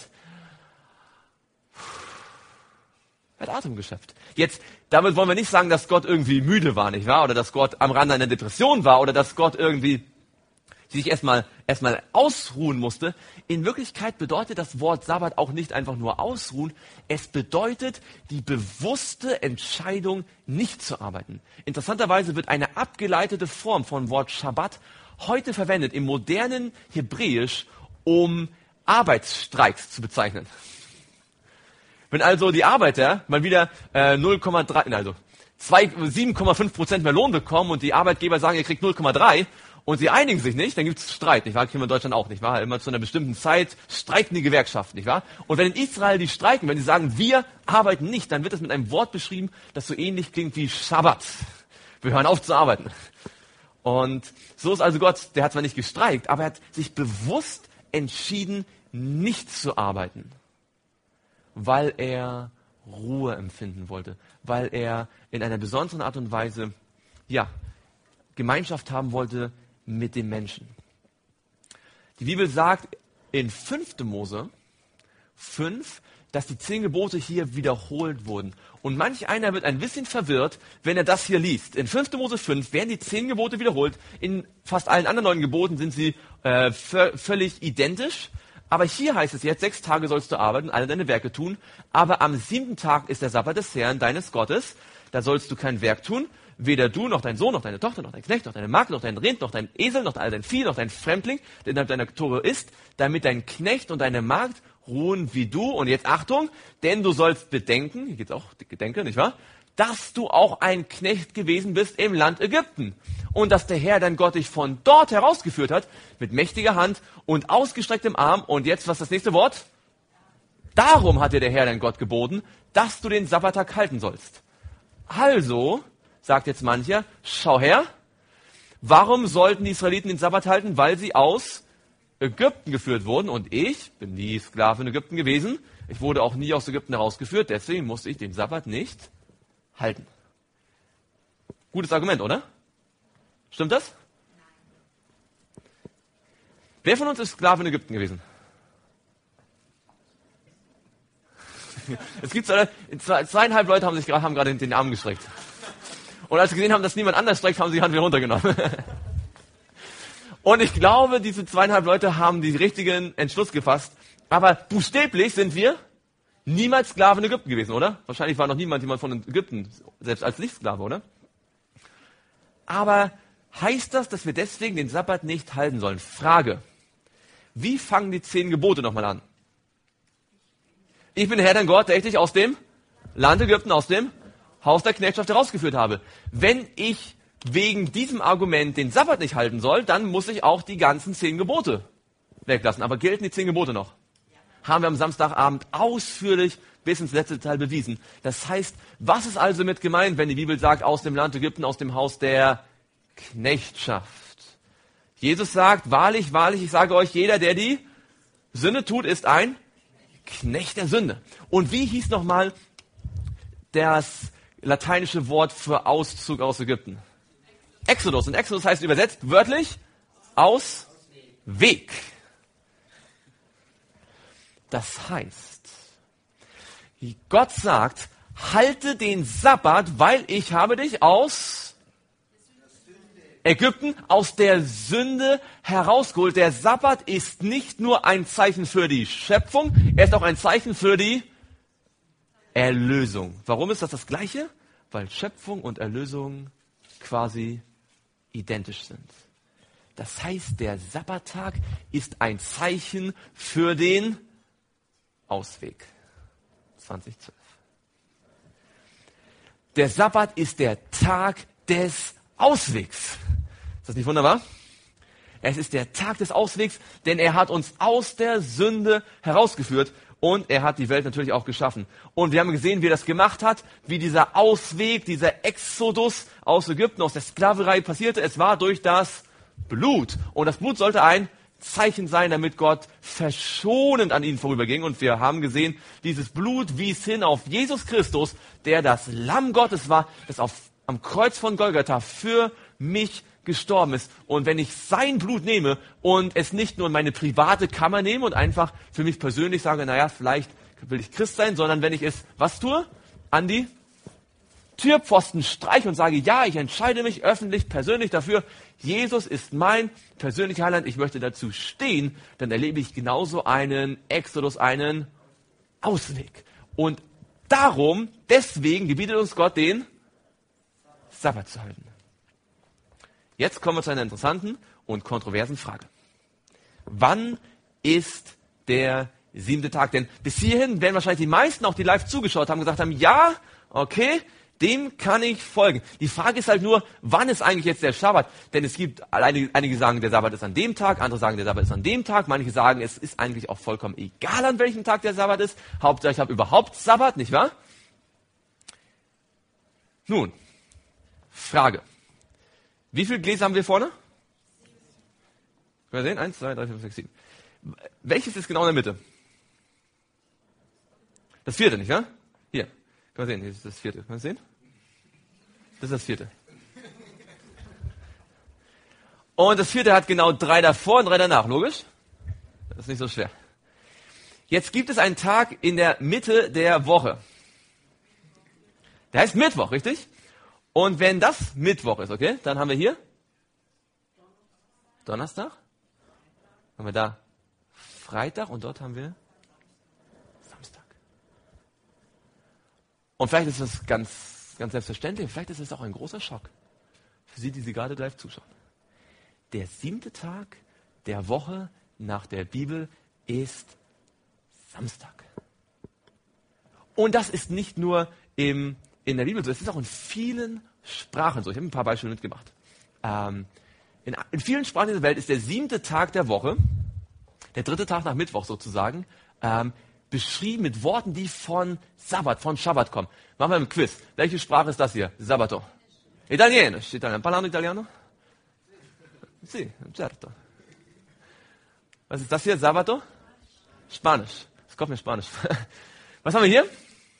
er hat Atem geschöpft. Jetzt, damit wollen wir nicht sagen, dass Gott irgendwie müde war, nicht wahr? Oder dass Gott am Rande einer Depression war oder dass Gott irgendwie sich erstmal ausruhen musste. In Wirklichkeit bedeutet das Wort Sabbat auch nicht einfach nur ausruhen. Es bedeutet die bewusste Entscheidung, nicht zu arbeiten. Interessanterweise wird eine abgeleitete Form vom Wort Schabbat heute verwendet im modernen Hebräisch, um Arbeitsstreiks zu bezeichnen. Wenn also die Arbeiter mal wieder 7,5% mehr Lohn bekommen und die Arbeitgeber sagen, ihr kriegt 0,3 und sie einigen sich nicht, dann gibt es Streit, nicht wahr? Kennen wir in Deutschland auch, nicht wahr? Immer zu einer bestimmten Zeit streiken die Gewerkschaften, nicht wahr? Und wenn in Israel die streiken, wenn sie sagen, wir arbeiten nicht, dann wird das mit einem Wort beschrieben, das so ähnlich klingt wie Schabbat. Wir hören auf zu arbeiten. Und so ist also Gott, der hat zwar nicht gestreikt, aber er hat sich bewusst entschieden, nicht zu arbeiten, weil er Ruhe empfinden wollte, weil er in einer besonderen Art und Weise, Gemeinschaft haben wollte mit dem Menschen. Die Bibel sagt in 5. Mose 5, dass die 10 Gebote hier wiederholt wurden. Und manch einer wird ein bisschen verwirrt, wenn er das hier liest. In 5. Mose 5 werden die 10 Gebote wiederholt. In fast allen anderen 9 Geboten sind sie völlig identisch. Aber hier heißt es jetzt, 6 Tage sollst du arbeiten, alle deine Werke tun. Aber am 7. Tag ist der Sabbat des Herrn, deines Gottes. Da sollst du kein Werk tun. Weder du, noch dein Sohn, noch deine Tochter, noch dein Knecht, noch deine Magd, noch dein Rind, noch dein Esel, noch all dein Vieh, noch dein Fremdling, der innerhalb deiner Tore ist, damit dein Knecht und deine Magd ruhen wie du. Und jetzt Achtung, denn du sollst bedenken, hier geht's auch, Gedenke, nicht wahr? Dass du auch ein Knecht gewesen bist im Land Ägypten. Und dass der Herr, dein Gott, dich von dort herausgeführt hat, mit mächtiger Hand und ausgestrecktem Arm. Und jetzt, was ist das nächste Wort? Darum hat dir der Herr, dein Gott, geboten, dass du den Sabbattag halten sollst. Also, sagt jetzt mancher, schau her, warum sollten die Israeliten den Sabbat halten? Weil sie aus Ägypten geführt wurden und ich bin nie Sklave in Ägypten gewesen. Ich wurde auch nie aus Ägypten herausgeführt, deswegen musste ich den Sabbat nicht halten. Gutes Argument, oder? Stimmt das? Wer von uns ist Sklave in Ägypten gewesen? Es gibt 2,5 Leute haben gerade den Arm gestreckt. Und als sie gesehen haben, dass niemand anders streckt, haben sie die Hand wieder runtergenommen. Und ich glaube, diese 2,5 Leute haben den richtigen Entschluss gefasst. Aber buchstäblich sind wir niemals Sklave in Ägypten gewesen, oder? Wahrscheinlich war noch jemand von Ägypten, selbst als Nicht-Sklave, oder? Aber heißt das, dass wir deswegen den Sabbat nicht halten sollen? Frage. Wie fangen die 10 Gebote nochmal an? Ich bin der Herr, dein Gott, der ich dich aus dem Land Ägypten, aus dem Haus der Knechtschaft herausgeführt habe. Wenn ich wegen diesem Argument den Sabbat nicht halten soll, dann muss ich auch die ganzen 10 Gebote weglassen. Aber gelten die 10 Gebote noch? haben wir am Samstagabend ausführlich bis ins letzte Teil bewiesen. Das heißt, was ist also mit gemeint, wenn die Bibel sagt, aus dem Land Ägypten, aus dem Haus der Knechtschaft? Jesus sagt, wahrlich, wahrlich, ich sage euch, jeder, der die Sünde tut, ist ein Knecht der Sünde. Und wie hieß nochmal das lateinische Wort für Auszug aus Ägypten? Exodus. Und Exodus heißt übersetzt wörtlich Ausweg. Das heißt, Gott sagt, halte den Sabbat, weil ich habe dich aus Ägypten, aus der Sünde herausgeholt. Der Sabbat ist nicht nur ein Zeichen für die Schöpfung, er ist auch ein Zeichen für die Erlösung. Warum ist das Gleiche? Weil Schöpfung und Erlösung quasi identisch sind. Das heißt, der Sabbattag ist ein Zeichen für den Ausweg. 2012. Der Sabbat ist der Tag des Auswegs. Ist das nicht wunderbar? Es ist der Tag des Auswegs, denn er hat uns aus der Sünde herausgeführt und er hat die Welt natürlich auch geschaffen. Und wir haben gesehen, wie er das gemacht hat, wie dieser Ausweg, dieser Exodus aus Ägypten, aus der Sklaverei passierte. Es war durch das Blut. Und das Blut sollte ein Zeichen sein, damit Gott verschonend an ihnen vorüberging. Und wir haben gesehen, dieses Blut wies hin auf Jesus Christus, der das Lamm Gottes war, das am Kreuz von Golgatha für mich gestorben ist. Und wenn ich sein Blut nehme und es nicht nur in meine private Kammer nehme und einfach für mich persönlich sage, naja, vielleicht will ich Christ sein, sondern wenn ich es, was tue? An die Türpfosten streiche und sage, ja, ich entscheide mich öffentlich, persönlich dafür, Jesus ist mein persönlicher Heiland, ich möchte dazu stehen, dann erlebe ich genauso einen Exodus, einen Ausweg. Und deswegen gebietet uns Gott, den Sabbat zu halten. Jetzt kommen wir zu einer interessanten und kontroversen Frage. Wann ist der 7. Tag? Denn bis hierhin werden wahrscheinlich die meisten, auch die live zugeschaut haben, gesagt haben, ja, okay, dem kann ich folgen. Die Frage ist halt nur, wann ist eigentlich jetzt der Sabbat? Denn es gibt, einige sagen, der Sabbat ist an dem Tag, andere sagen, der Sabbat ist an dem Tag, manche sagen, es ist eigentlich auch vollkommen egal, an welchem Tag der Sabbat ist. Hauptsache, ich habe überhaupt Sabbat, nicht wahr? Nun, Frage. Wie viele Gläser haben wir vorne? Können wir sehen? 1, 2, 3, 4, 5, 6, 7. Welches ist genau in der Mitte? Das 4., nicht wahr? Hier. Können wir sehen, hier ist das 4. Können wir sehen? Das ist das 4. Und das 4. hat genau 3 davor und 3 danach, logisch? Das ist nicht so schwer. Jetzt gibt es einen Tag in der Mitte der Woche. Der heißt Mittwoch, richtig? Und wenn das Mittwoch ist, okay, dann haben wir hier Donnerstag, haben wir da Freitag und dort haben wir Samstag. Und vielleicht ist das ganz selbstverständlich, vielleicht ist es auch ein großer Schock für Sie, die Sie gerade live zuschauen. Der 7. Tag der Woche nach der Bibel ist Samstag. Und das ist nicht nur in der Bibel so, es ist auch in vielen Sprachen so. Ich habe ein paar Beispiele mitgebracht. In vielen Sprachen dieser Welt ist der 7. Tag der Woche, der 3. Tag nach Mittwoch sozusagen, beschrieben mit Worten, die von Schabbat kommen. Machen wir ein Quiz. Welche Sprache ist das hier? Sabato. Italienisch. Parlando italiano? Sì, certo. Was ist das hier? Sabato? Spanisch. Das kommt mir Spanisch. Was haben wir hier?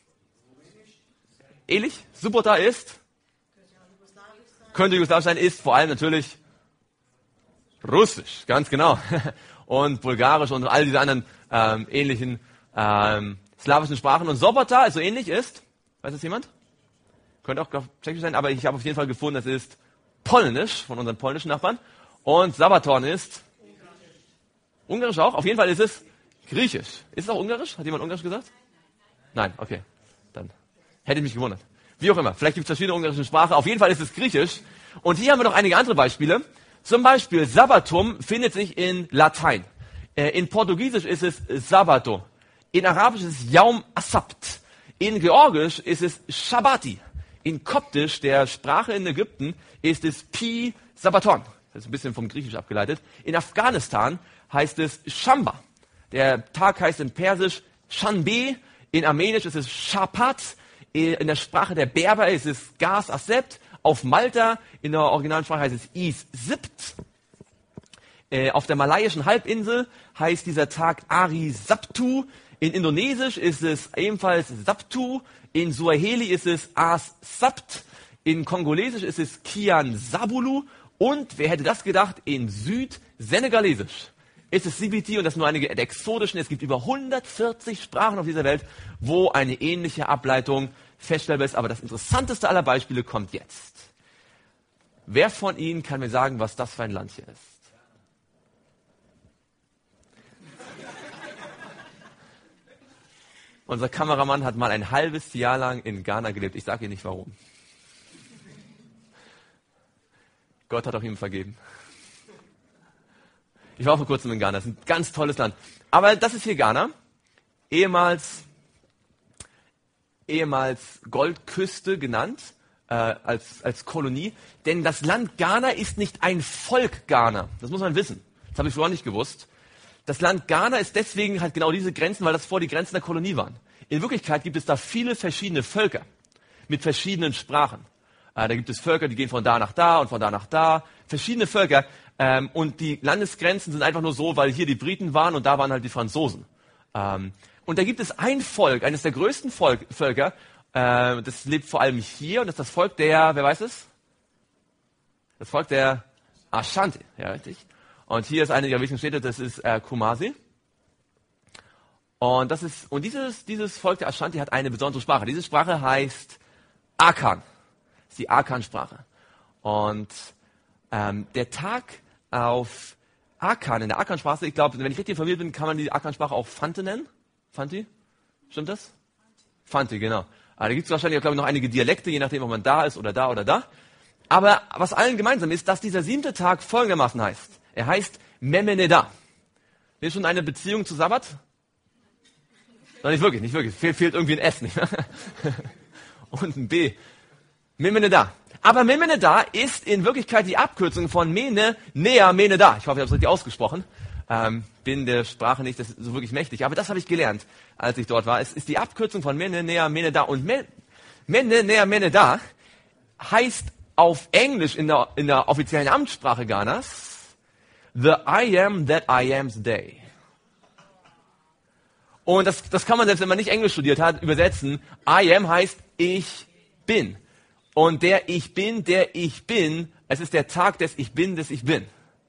Ähnlich. Subota ist? Könnte Jugoslawisch sein, ist vor allem natürlich Russisch, ganz genau. Und Bulgarisch und all diese anderen ähnlichen slawischen Sprachen. Und Sobota, also ähnlich, ist, weiß das jemand? Könnte auch Tschechisch sein, aber ich habe auf jeden Fall gefunden, es ist Polnisch, von unseren polnischen Nachbarn. Und Sabaton ist Ungarisch auch. Auf jeden Fall ist es Griechisch. Ist es auch Ungarisch? Hat jemand Ungarisch gesagt? Nein, okay. Dann hätte ich mich gewundert. Wie auch immer, vielleicht gibt es verschiedene ungarische Sprachen. Auf jeden Fall ist es Griechisch. Und hier haben wir noch einige andere Beispiele. Zum Beispiel Sabbatum findet sich in Latein. In Portugiesisch ist es Sabato. In Arabisch ist es Yaum Asabt. In Georgisch ist es Shabbati. In Koptisch, der Sprache in Ägypten, ist es Pi Sabbaton. Das ist ein bisschen vom Griechisch abgeleitet. In Afghanistan heißt es Shamba. Der Tag heißt in Persisch Shanbe, in Armenisch ist es Shabbat, in der Sprache der Berber ist es Gas Asept, auf Malta in der originalen Sprache heißt es Is Sibt, auf der malaiischen Halbinsel heißt dieser Tag Ari Sabtu, in Indonesisch ist es ebenfalls Sabtu, in Suaheli ist es As Sabt, in Kongolesisch ist es Kian Sabulu und, wer hätte das gedacht, in Südsenegalesisch ist es Sibiti und das nur einige der exotischen. Es gibt über 140 Sprachen auf dieser Welt, wo eine ähnliche Ableitung feststellbar ist. Aber das interessanteste aller Beispiele kommt jetzt. Wer von Ihnen kann mir sagen, was das für ein Land hier ist? Unser Kameramann hat mal ein halbes Jahr lang in Ghana gelebt. Ich sage Ihnen nicht warum. Gott hat auch ihm vergeben. Ich war vor kurzem in Ghana. Das ist ein ganz tolles Land. Aber das ist hier Ghana. Ehemals Goldküste genannt, als Kolonie. Denn das Land Ghana ist nicht ein Volk Ghana. Das muss man wissen. Das habe ich vorher nicht gewusst. Das Land Ghana ist deswegen halt genau diese Grenzen, weil das vor die Grenzen der Kolonie waren. In Wirklichkeit gibt es da viele verschiedene Völker mit verschiedenen Sprachen. Da gibt es Völker, die gehen von da nach da und von da nach da. Verschiedene Völker. Und die Landesgrenzen sind einfach nur so, weil hier die Briten waren und da waren halt die Franzosen. Und da gibt es ein Volk, eines der größten Völker, das lebt vor allem hier und das ist das Volk der, wer weiß es? Das Volk der Ashanti, ja richtig. Und hier ist eine ihrer wichtigsten Städte, das ist Kumasi. Und dieses Volk der Ashanti hat eine besondere Sprache. Diese Sprache heißt Akan. Das ist die Akan-Sprache. Und der Tag auf Akan, in der Akan-Sprache, ich glaube, wenn ich richtig informiert bin, kann man die Akan-Sprache auch Fante nennen. Fanti? Stimmt das? Fanti, genau. Da gibt es wahrscheinlich, glaube ich, noch einige Dialekte, je nachdem, ob man da ist oder da oder da. Aber was allen gemeinsam ist, dass dieser 7. Tag folgendermaßen heißt. Er heißt Memeneda. Ist schon eine Beziehung zu Sabbat? Nein, nicht wirklich. Fehlt irgendwie ein S, nicht? Und ein B. Memeneda. Aber Memeneda ist in Wirklichkeit die Abkürzung von Mene, Nea, Meneda. Ich hoffe, ich habe es richtig ausgesprochen. Bin der Sprache nicht so wirklich mächtig. Aber das habe ich gelernt, als ich dort war. Es ist die Abkürzung von Mene, Nea, Meneda. Und Mene, Nea, Meneda heißt auf Englisch in der offiziellen Amtssprache Ghanas The I am that I am's day. Und das kann man, selbst wenn man nicht Englisch studiert hat, übersetzen. I am heißt ich bin. Und der ich bin, es ist der Tag des Ich bin, des Ich bin.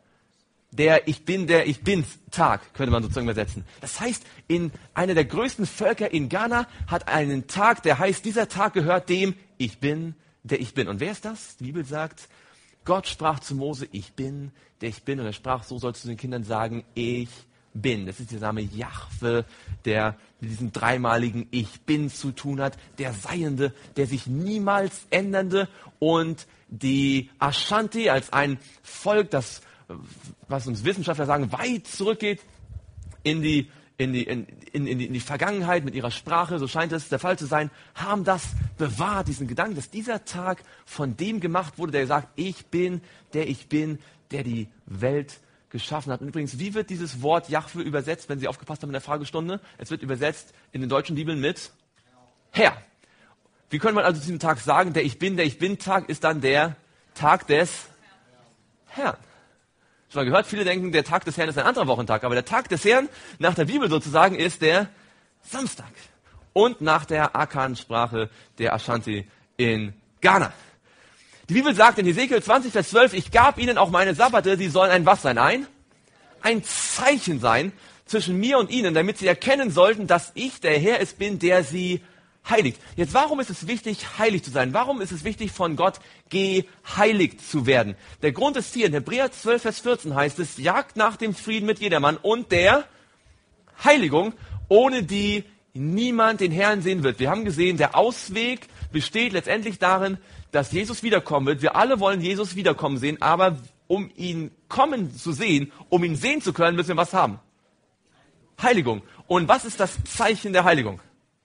Der Ich bin's Tag, könnte man sozusagen übersetzen. Das heißt, in einer der größten Völker in Ghana hat einen Tag, der heißt, dieser Tag gehört dem Ich bin, der Ich bin. Und wer ist das? Die Bibel sagt, Gott sprach zu Mose, ich bin, der Ich bin. Und er sprach, so sollst du den Kindern sagen, ich bin. Das ist der Name Jahwe, der mit diesem dreimaligen Ich bin zu tun hat. Der Seiende, der sich niemals ändernde. Und die Ashanti als ein Volk, das, was uns Wissenschaftler sagen, weit zurückgeht in die Vergangenheit mit ihrer Sprache, so scheint es der Fall zu sein, haben das bewahrt, diesen Gedanken, dass dieser Tag von dem gemacht wurde, der sagt, ich bin, der die Welt geschaffen hat. Und übrigens, wie wird dieses Wort Jahwe übersetzt, wenn Sie aufgepasst haben in der Fragestunde? Es wird übersetzt in den deutschen Bibeln mit Herr. Wie können wir also zu diesem Tag sagen, der Ich bin Tag ist dann der Tag des Herrn? Schon mal gehört, viele denken, der Tag des Herrn ist ein anderer Wochentag, aber der Tag des Herrn nach der Bibel sozusagen ist der Samstag. Und nach der Akan-Sprache der Ashanti in Ghana. Die Bibel sagt in Hesekiel 20, Vers 12, ich gab ihnen auch meine Sabbate, sie sollen ein was sein? Ein Zeichen sein zwischen mir und ihnen, damit sie erkennen sollten, dass ich der Herr es bin, der sie heiligt. Jetzt, warum ist es wichtig, heilig zu sein? Warum ist es wichtig, von Gott geheiligt zu werden? Der Grund ist hier, in Hebräer 12, Vers 14 heißt es, jagt nach dem Frieden mit jedermann und der Heiligung, ohne die niemand den Herrn sehen wird. Wir haben gesehen, der Ausweg besteht letztendlich darin, dass Jesus wiederkommen wird. Wir alle wollen Jesus wiederkommen sehen, aber um ihn kommen zu sehen, um ihn sehen zu können, müssen wir was haben? Heiligung. Und was ist das Zeichen der Heiligung?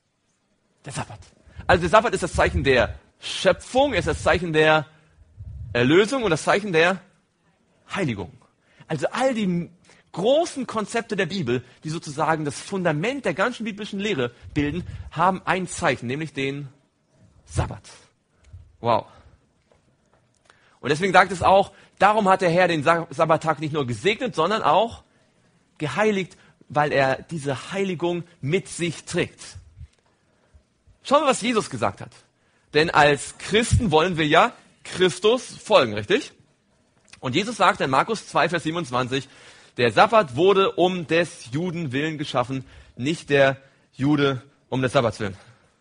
Der Sabbat. Also der Sabbat ist das Zeichen der Schöpfung, ist das Zeichen der Erlösung und das Zeichen der Heiligung. Also all die großen Konzepte der Bibel, die sozusagen das Fundament der ganzen biblischen Lehre bilden, haben ein Zeichen, nämlich den Sabbat. Wow. Und deswegen sagt es auch, darum hat der Herr den Sabbattag nicht nur gesegnet, sondern auch geheiligt, weil er diese Heiligung mit sich trägt. Schauen wir, was Jesus gesagt hat. Denn als Christen wollen wir ja Christus folgen, richtig? Und Jesus sagt in Markus 2, Vers 27, der Sabbat wurde um des Juden willen geschaffen, nicht der Jude um des Sabbats willen.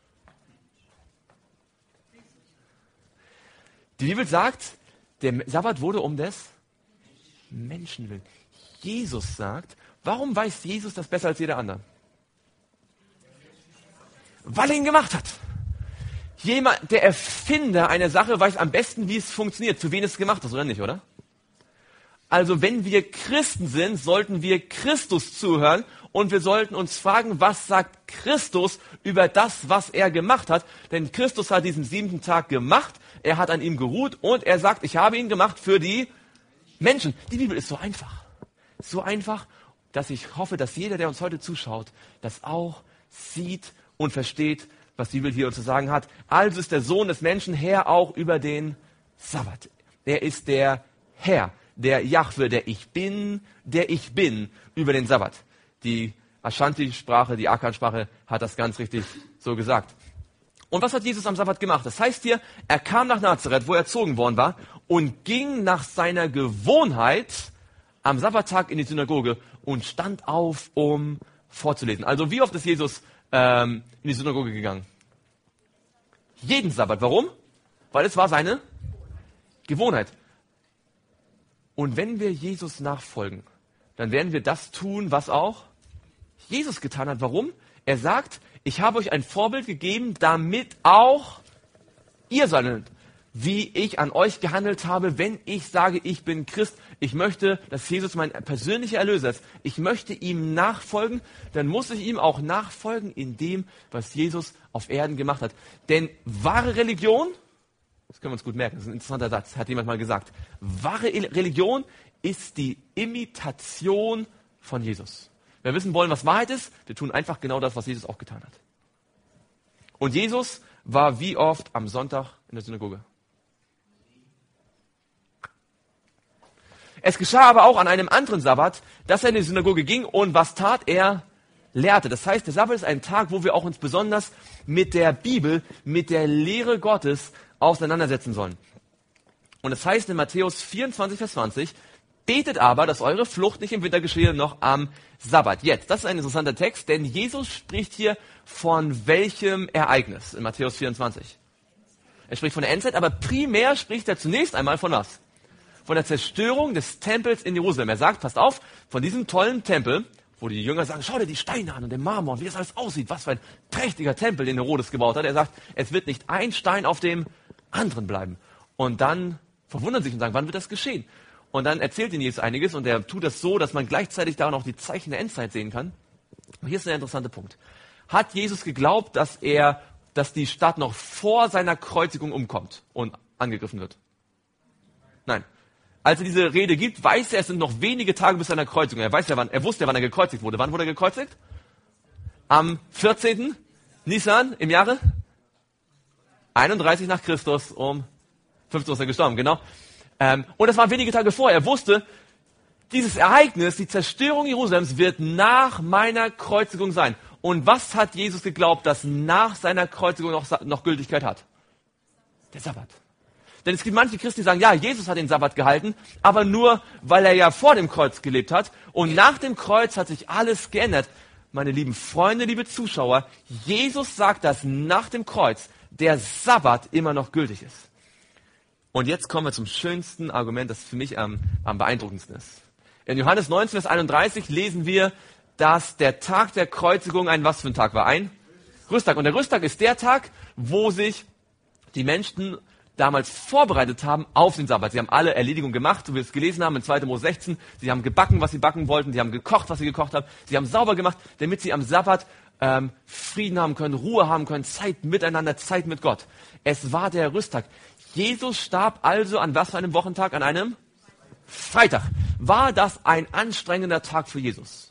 Die Bibel sagt, der Sabbat wurde um des Menschen willen. Jesus sagt, warum weiß Jesus das besser als jeder andere? Weil er ihn gemacht hat. Jemand, der Erfinder einer Sache, weiß am besten, wie es funktioniert, für wen es gemacht ist, oder nicht, oder? Also wenn wir Christen sind, sollten wir Christus zuhören und wir sollten uns fragen, was sagt Christus über das, was er gemacht hat? Denn Christus hat diesen 7. Tag gemacht, er hat an ihm geruht und er sagt, ich habe ihn gemacht für die Menschen. Die Bibel ist so einfach, dass ich hoffe, dass jeder, der uns heute zuschaut, das auch sieht und versteht, was die Bibel hier zu sagen hat. Also ist der Sohn des Menschen Herr auch über den Sabbat. Er ist der Herr, der Jahwe, der ich bin über den Sabbat. Die Ashanti-Sprache, die Akan-Sprache hat das ganz richtig so gesagt. Und was hat Jesus am Sabbat gemacht? Das heißt hier, er kam nach Nazareth, wo er erzogen worden war, und ging nach seiner Gewohnheit am Sabbattag in die Synagoge und stand auf, um vorzulesen. Also wie oft ist Jesus in die Synagoge gegangen? Jeden Sabbat. Warum? Weil es war seine Gewohnheit. Und wenn wir Jesus nachfolgen, dann werden wir das tun, was auch Jesus getan hat. Warum? Er sagt, ich habe euch ein Vorbild gegeben, damit auch ihr so handelt, wie ich an euch gehandelt habe, wenn ich sage, ich bin Christ. Ich möchte, dass Jesus mein persönlicher Erlöser ist. Ich möchte ihm nachfolgen, dann muss ich ihm auch nachfolgen in dem, was Jesus auf Erden gemacht hat. Denn wahre Religion, das können wir uns gut merken, das ist ein interessanter Satz, hat jemand mal gesagt. Wahre Religion ist die Imitation von Jesus. Wenn wir wissen wollen, was Wahrheit ist, wir tun einfach genau das, was Jesus auch getan hat. Und Jesus war wie oft am Sonntag in der Synagoge? Es geschah aber auch an einem anderen Sabbat, dass er in die Synagoge ging und was tat? Er lehrte. Das heißt, der Sabbat ist ein Tag, wo wir auch uns besonders mit der Bibel, mit der Lehre Gottes auseinandersetzen sollen. Und es heißt in Matthäus 24, Vers 20, betet aber, dass eure Flucht nicht im Winter geschehe, noch am Sabbat. Jetzt, das ist ein interessanter Text, denn Jesus spricht hier von welchem Ereignis in Matthäus 24? Er spricht von der Endzeit, aber primär spricht er zunächst einmal von was? Von der Zerstörung des Tempels in Jerusalem. Er sagt, passt auf, von diesem tollen Tempel, wo die Jünger sagen, schau dir die Steine an und den Marmor und wie das alles aussieht, was für ein prächtiger Tempel, den Herodes gebaut hat. Er sagt, es wird nicht ein Stein auf dem anderen bleiben. Und dann verwundern sich und sagen, wann wird das geschehen? Und dann erzählt ihnen Jesus einiges und er tut das so, dass man gleichzeitig daran auch die Zeichen der Endzeit sehen kann. Und hier ist ein interessanter Punkt. Hat Jesus geglaubt, dass die Stadt noch vor seiner Kreuzigung umkommt und angegriffen wird? Nein. Als er diese Rede gibt, weiß er, es sind noch wenige Tage bis seiner Kreuzigung. Er wusste ja, wann er gekreuzigt wurde. Wann wurde er gekreuzigt? Am 14. Nisan im Jahre 31 nach Christus, um 15 ist er gestorben, genau. Und das waren wenige Tage vorher. Er wusste, dieses Ereignis, die Zerstörung Jerusalems, wird nach meiner Kreuzigung sein. Und was hat Jesus geglaubt, das nach seiner Kreuzigung noch Gültigkeit hat? Der Sabbat. Denn es gibt manche Christen, die sagen, ja, Jesus hat den Sabbat gehalten, aber nur, weil er ja vor dem Kreuz gelebt hat. Und nach dem Kreuz hat sich alles geändert. Meine lieben Freunde, liebe Zuschauer, Jesus sagt, dass nach dem Kreuz der Sabbat immer noch gültig ist. Und jetzt kommen wir zum schönsten Argument, das für mich am beeindruckendsten ist. In Johannes 19, Vers 31 lesen wir, dass der Tag der Kreuzigung was für ein Tag war? Ein Rüsttag. Und der Rüsttag ist der Tag, wo sich die Menschen damals vorbereitet haben auf den Sabbat. Sie haben alle Erledigungen gemacht, so wie wir es gelesen haben in 2. Mose 16. Sie haben gebacken, was sie backen wollten. Sie haben gekocht, was sie gekocht haben. Sie haben sauber gemacht, damit sie am Sabbat Frieden haben können, Ruhe haben können, Zeit miteinander, Zeit mit Gott. Es war der Rüsttag. Jesus starb also an was für einem Wochentag? An einem Freitag. War das ein anstrengender Tag für Jesus?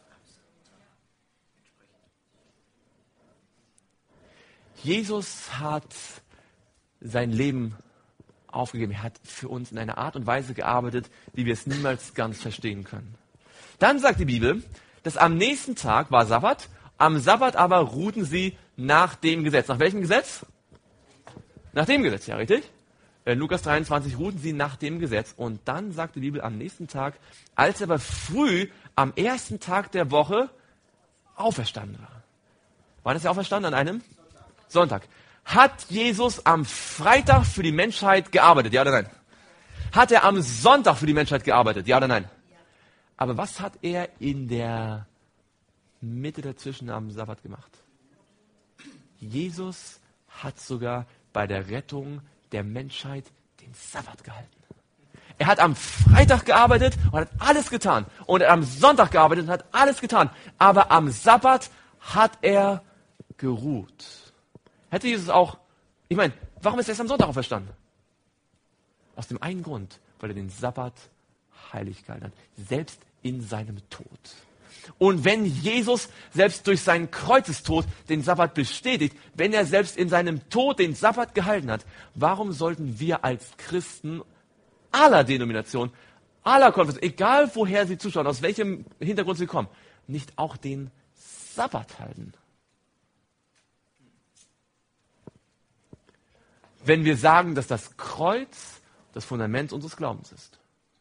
Jesus hat sein Leben aufgegeben. Er hat für uns in einer Art und Weise gearbeitet, wie wir es niemals ganz verstehen können. Dann sagt die Bibel, dass am nächsten Tag war Sabbat, am Sabbat aber ruhten sie nach dem Gesetz. Nach welchem Gesetz? Nach dem Gesetz, ja, richtig? In Lukas 23 ruhten sie nach dem Gesetz. Und dann sagt die Bibel am nächsten Tag, als er aber früh am ersten Tag der Woche auferstanden war. Wann ist er auferstanden? An einem Sonntag. Hat Jesus am Freitag für die Menschheit gearbeitet? Ja oder nein? Hat er am Sonntag für die Menschheit gearbeitet? Ja oder nein? Aber was hat er in der Mitte dazwischen am Sabbat gemacht? Jesus hat sogar bei der Rettung der Menschheit den Sabbat gehalten. Er hat am Freitag gearbeitet und hat alles getan. Und er hat am Sonntag gearbeitet und hat alles getan. Aber am Sabbat hat er geruht. Hätte Jesus auch, ich meine, warum ist er erst am Sonntag auferstanden? Aus dem einen Grund, weil er den Sabbat heilig gehalten hat. Selbst in seinem Tod. Und wenn Jesus selbst durch seinen Kreuzestod den Sabbat bestätigt, wenn er selbst in seinem Tod den Sabbat gehalten hat, warum sollten wir als Christen aller Denominationen, aller Konfessionen, egal woher sie zuschauen, aus welchem Hintergrund sie kommen, nicht auch den Sabbat halten? Wenn wir sagen, dass das Kreuz das Fundament unseres Glaubens ist.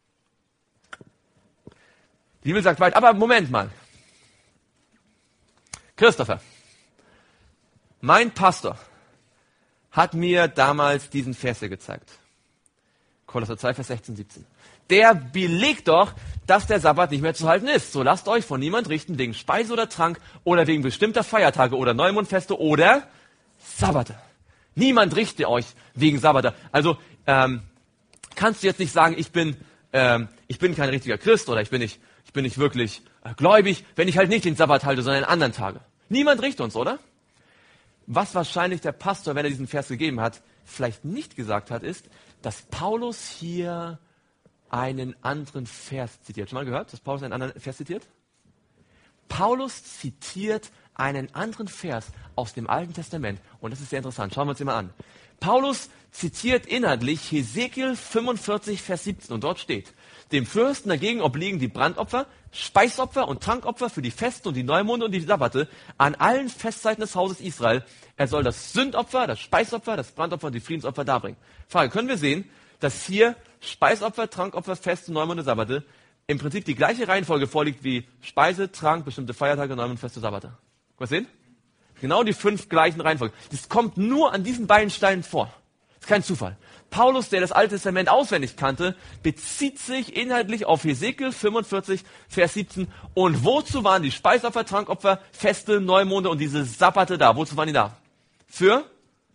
Die Bibel sagt weit, aber Moment mal. Christopher, mein Pastor hat mir damals diesen Vers hier gezeigt. Kolosser 2, Vers 16, 17. Der belegt doch, dass der Sabbat nicht mehr zu halten ist. So lasst euch von niemand richten wegen Speise oder Trank oder wegen bestimmter Feiertage oder Neumondfeste oder Sabbate. Niemand richte euch wegen Sabbate. Also kannst du jetzt nicht sagen, ich bin kein richtiger Christ oder ich bin nicht wirklich gläubig, wenn ich halt nicht den Sabbat halte, sondern an anderen Tage. Niemand richtet uns, oder? Was wahrscheinlich der Pastor, wenn er diesen Vers gegeben hat, vielleicht nicht gesagt hat, ist, dass Paulus hier einen anderen Vers zitiert. Schon mal gehört, dass Paulus einen anderen Vers zitiert? Paulus zitiert einen anderen Vers aus dem Alten Testament. Und das ist sehr interessant. Schauen wir uns den mal an. Paulus zitiert inhaltlich Hesekiel 45, Vers 17. Und dort steht, dem Fürsten dagegen obliegen die Brandopfer, Speisopfer und Trankopfer für die Feste und die Neumonde und die Sabbate an allen Festzeiten des Hauses Israel. Er soll das Sündopfer, das Speisopfer, das Brandopfer und die Friedensopfer darbringen. Frage, können wir sehen, dass hier Speisopfer, Trankopfer, Feste, Neumonde, Sabbate im Prinzip die gleiche Reihenfolge vorliegt wie Speise, Trank, bestimmte Feiertage, Neumonde, Feste, Sabbate? Können wir sehen? Genau die 5 gleichen Reihenfolgen. Das kommt nur an diesen beiden Steinen vor. Das ist kein Zufall. Paulus, der das Alte Testament auswendig kannte, bezieht sich inhaltlich auf Hesekiel 45, Vers 17. Und wozu waren die Speisopfer, Trankopfer, Feste, Neumonde und diese Sabbate da? Wozu waren die da? Für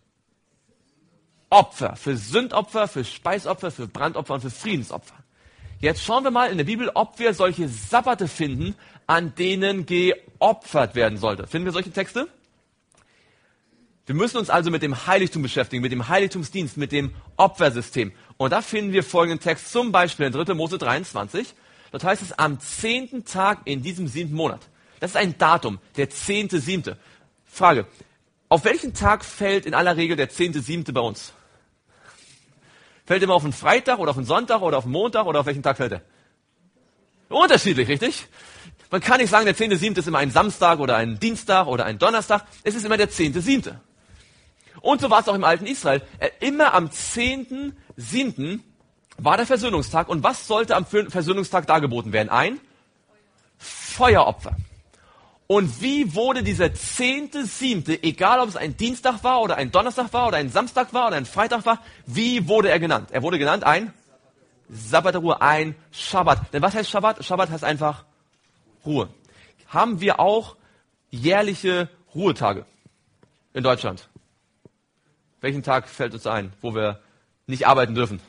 Opfer, für Sündopfer, für Speisopfer, für Brandopfer und für Friedensopfer. Jetzt schauen wir mal in der Bibel, ob wir solche Sabbate finden, an denen geopfert werden sollte. Finden wir solche Texte? Wir müssen uns also mit dem Heiligtum beschäftigen, mit dem Heiligtumsdienst, mit dem Opfersystem. Und da finden wir folgenden Text, zum Beispiel in 3. Mose 23. Dort heißt es, am 10. Tag in diesem 7. Monat. Das ist ein Datum, der 10.7. Frage, auf welchen Tag fällt in aller Regel der 10.7. bei uns? Fällt immer auf einen Freitag oder auf einen Sonntag oder auf einen Montag oder auf welchen Tag fällt er? Unterschiedlich, richtig? Man kann nicht sagen, der 10.7. ist immer ein Samstag oder ein Dienstag oder ein Donnerstag. Es ist immer der 10.7. Und so war es auch im alten Israel. Immer am 10.7. war der Versöhnungstag. Und was sollte am Versöhnungstag dargeboten werden? Ein Feueropfer. Und wie wurde dieser 10.7., egal ob es ein Dienstag war oder ein Donnerstag war oder ein Samstag war oder ein Freitag war, wie wurde er genannt? Er wurde genannt ein Sabbat der Ruhe, ein Schabbat. Denn was heißt Schabbat? Schabbat heißt einfach Ruhe. Haben wir auch jährliche Ruhetage in Deutschland? Welchen Tag fällt uns ein, wo wir nicht arbeiten dürfen?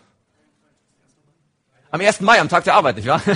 Am 1. Mai, am Tag der Arbeit, nicht wahr?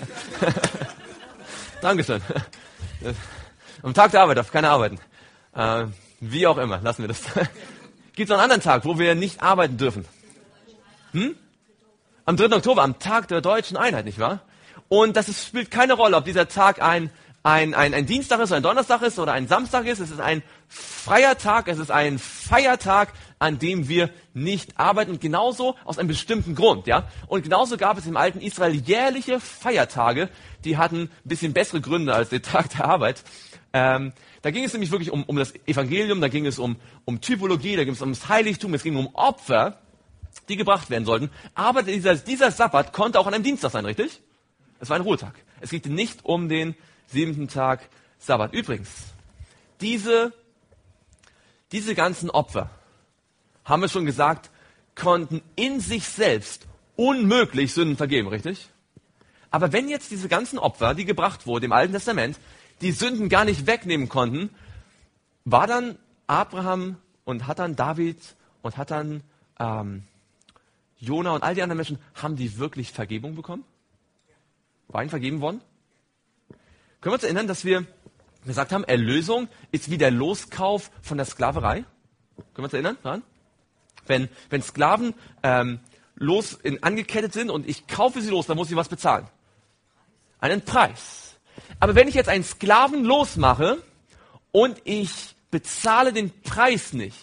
Dankeschön. Am Tag der Arbeit darf keiner arbeiten. Wie auch immer, lassen wir das. Gibt es noch einen anderen Tag, wo wir nicht arbeiten dürfen? Am 3. Oktober, am Tag der deutschen Einheit, nicht wahr? Und spielt keine Rolle, ob dieser Tag ein Dienstag ist, oder ein Donnerstag ist oder ein Samstag ist. Es ist ein freier Tag, es ist ein Feiertag, an dem wir nicht arbeiten. Und genauso aus einem bestimmten Grund, ja. Und genauso gab es im alten Israel jährliche Feiertage, die hatten ein bisschen bessere Gründe als der Tag der Arbeit. Da ging es nämlich wirklich um das Evangelium, da ging es um Typologie, da ging es ums Heiligtum, es ging um Opfer, die gebracht werden sollten. Aber dieser Sabbat konnte auch an einem Dienstag sein, richtig? Es war ein Ruhetag. Es ging nicht um den 7. Tag Sabbat. Übrigens, diese ganzen Opfer, haben wir schon gesagt, konnten in sich selbst unmöglich Sünden vergeben, richtig? Aber wenn jetzt diese ganzen Opfer, die gebracht wurden im Alten Testament, die Sünden gar nicht wegnehmen konnten, war dann Abraham und hat dann David und hat dann Jona und all die anderen Menschen, haben die wirklich Vergebung bekommen? War ihnen vergeben worden? Können wir uns erinnern, dass wir gesagt haben, Erlösung ist wie der Loskauf von der Sklaverei? Können wir uns erinnern daran? Wenn Sklaven angekettet sind und ich kaufe sie los, dann muss ich was bezahlen. Einen Preis. Aber wenn ich jetzt einen Sklaven losmache und ich bezahle den Preis nicht,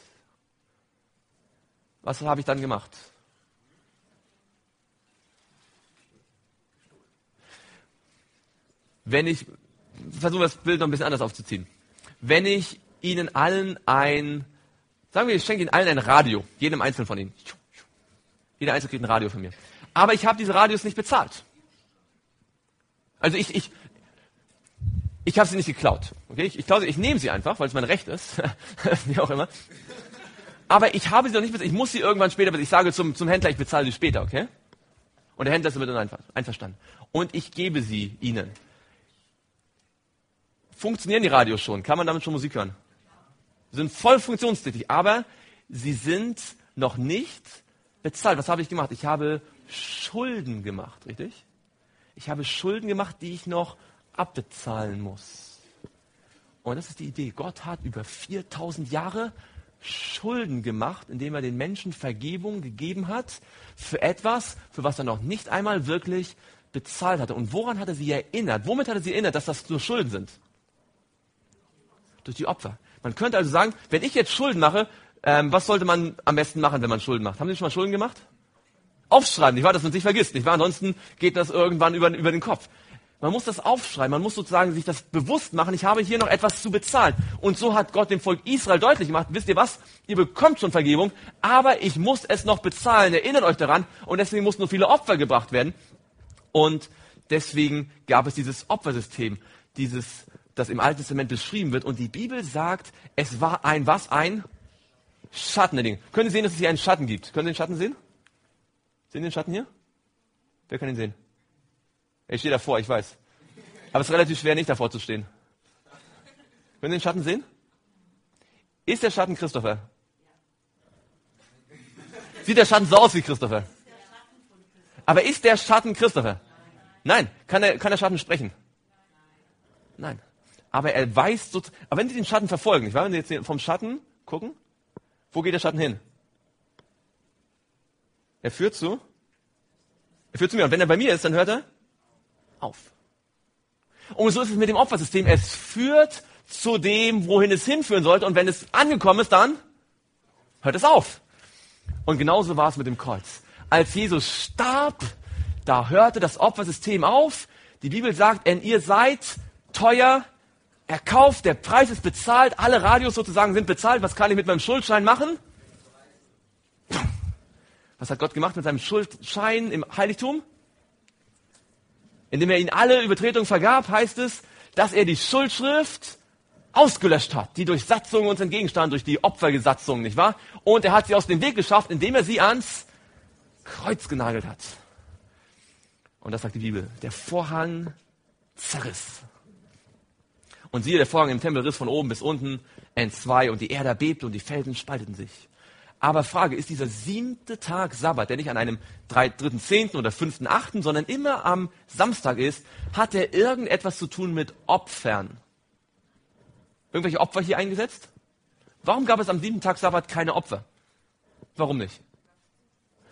was habe ich dann gemacht? Versuche das Bild noch ein bisschen anders aufzuziehen. Wenn ich Ihnen allen sagen wir, ich schenke Ihnen allen ein Radio, jedem Einzelnen von Ihnen. Jeder Einzelne kriegt ein Radio von mir. Aber ich habe diese Radios nicht bezahlt. Also ich habe sie nicht geklaut. Okay? Ich nehme sie einfach, weil es mein Recht ist. Wie auch immer. Aber ich habe sie noch nicht bezahlt. Ich muss sie irgendwann später bezahlen. Ich sage zum Händler, ich bezahle sie später, okay? Und der Händler ist damit einverstanden. Und ich gebe sie Ihnen. Funktionieren die Radios schon? Kann man damit schon Musik hören? Sie sind voll funktionstätig, aber sie sind noch nicht bezahlt. Was habe ich gemacht? Ich habe Schulden gemacht, richtig? Ich habe Schulden gemacht, die ich noch abbezahlen muss. Und das ist die Idee. Gott hat über 4000 Jahre Schulden gemacht, indem er den Menschen Vergebung gegeben hat für etwas, für was er noch nicht einmal wirklich bezahlt hatte. Und woran hat er sie erinnert? Womit hat er sie erinnert, dass das nur Schulden sind? Durch die Opfer. Man könnte also sagen, wenn ich jetzt Schulden mache, was sollte man am besten machen, wenn man Schulden macht? Haben Sie schon mal Schulden gemacht? Aufschreiben, nicht wahr, dass man sich vergisst, nicht wahr? Ansonsten geht das irgendwann über den Kopf. Man muss das aufschreiben, man muss sozusagen sich das bewusst machen, ich habe hier noch etwas zu bezahlen. Und so hat Gott dem Volk Israel deutlich gemacht, wisst ihr was, ihr bekommt schon Vergebung, aber ich muss es noch bezahlen, erinnert euch daran, und deswegen mussten nur viele Opfer gebracht werden. Und deswegen gab es dieses Opfersystem, das im Alten Testament beschrieben wird. Und die Bibel sagt, es war ein Schatten der Dinge. Können Sie sehen, dass es hier einen Schatten gibt? Können Sie den Schatten sehen? Sehen Sie den Schatten hier? Wer kann ihn sehen? Ich stehe davor, ich weiß. Aber es ist relativ schwer, nicht davor zu stehen. Können Sie den Schatten sehen? Ist der Schatten Christopher? Sieht der Schatten so aus wie Christopher? Aber ist der Schatten Christopher? Nein. Kann der Schatten sprechen? Nein. Aber er weiß so. Aber wenn Sie den Schatten verfolgen, nicht wahr? Wenn Sie jetzt vom Schatten gucken, wo geht der Schatten hin? Er führt zu mir. Und wenn er bei mir ist, dann hört er auf. Und so ist es mit dem Opfersystem. Es führt zu dem, wohin es hinführen sollte. Und wenn es angekommen ist, dann hört es auf. Und genauso war es mit dem Kreuz. Als Jesus starb, da hörte das Opfersystem auf. Die Bibel sagt, denn ihr seid teuer erkauft, der Preis ist bezahlt, alle Radios sozusagen sind bezahlt. Was kann ich mit meinem Schuldschein machen? Was hat Gott gemacht mit seinem Schuldschein im Heiligtum? Indem er ihnen alle Übertretungen vergab, heißt es, dass er die Schuldschrift ausgelöscht hat, die durch Satzungen uns entgegenstand, durch die Opfergesatzungen, nicht wahr? Und er hat sie aus dem Weg geschafft, indem er sie ans Kreuz genagelt hat. Und das sagt die Bibel. Der Vorhang zerriss. Und siehe, der Vorhang im Tempel riss von oben bis unten entzwei und die Erde erbebte und die Felsen spalteten sich. Aber Frage, ist dieser 7. Tag Sabbat, der nicht an einem 3.10. oder 5.8., sondern immer am Samstag ist, hat er irgendetwas zu tun mit Opfern? Irgendwelche Opfer hier eingesetzt? Warum gab es am 7. Tag Sabbat keine Opfer? Warum nicht?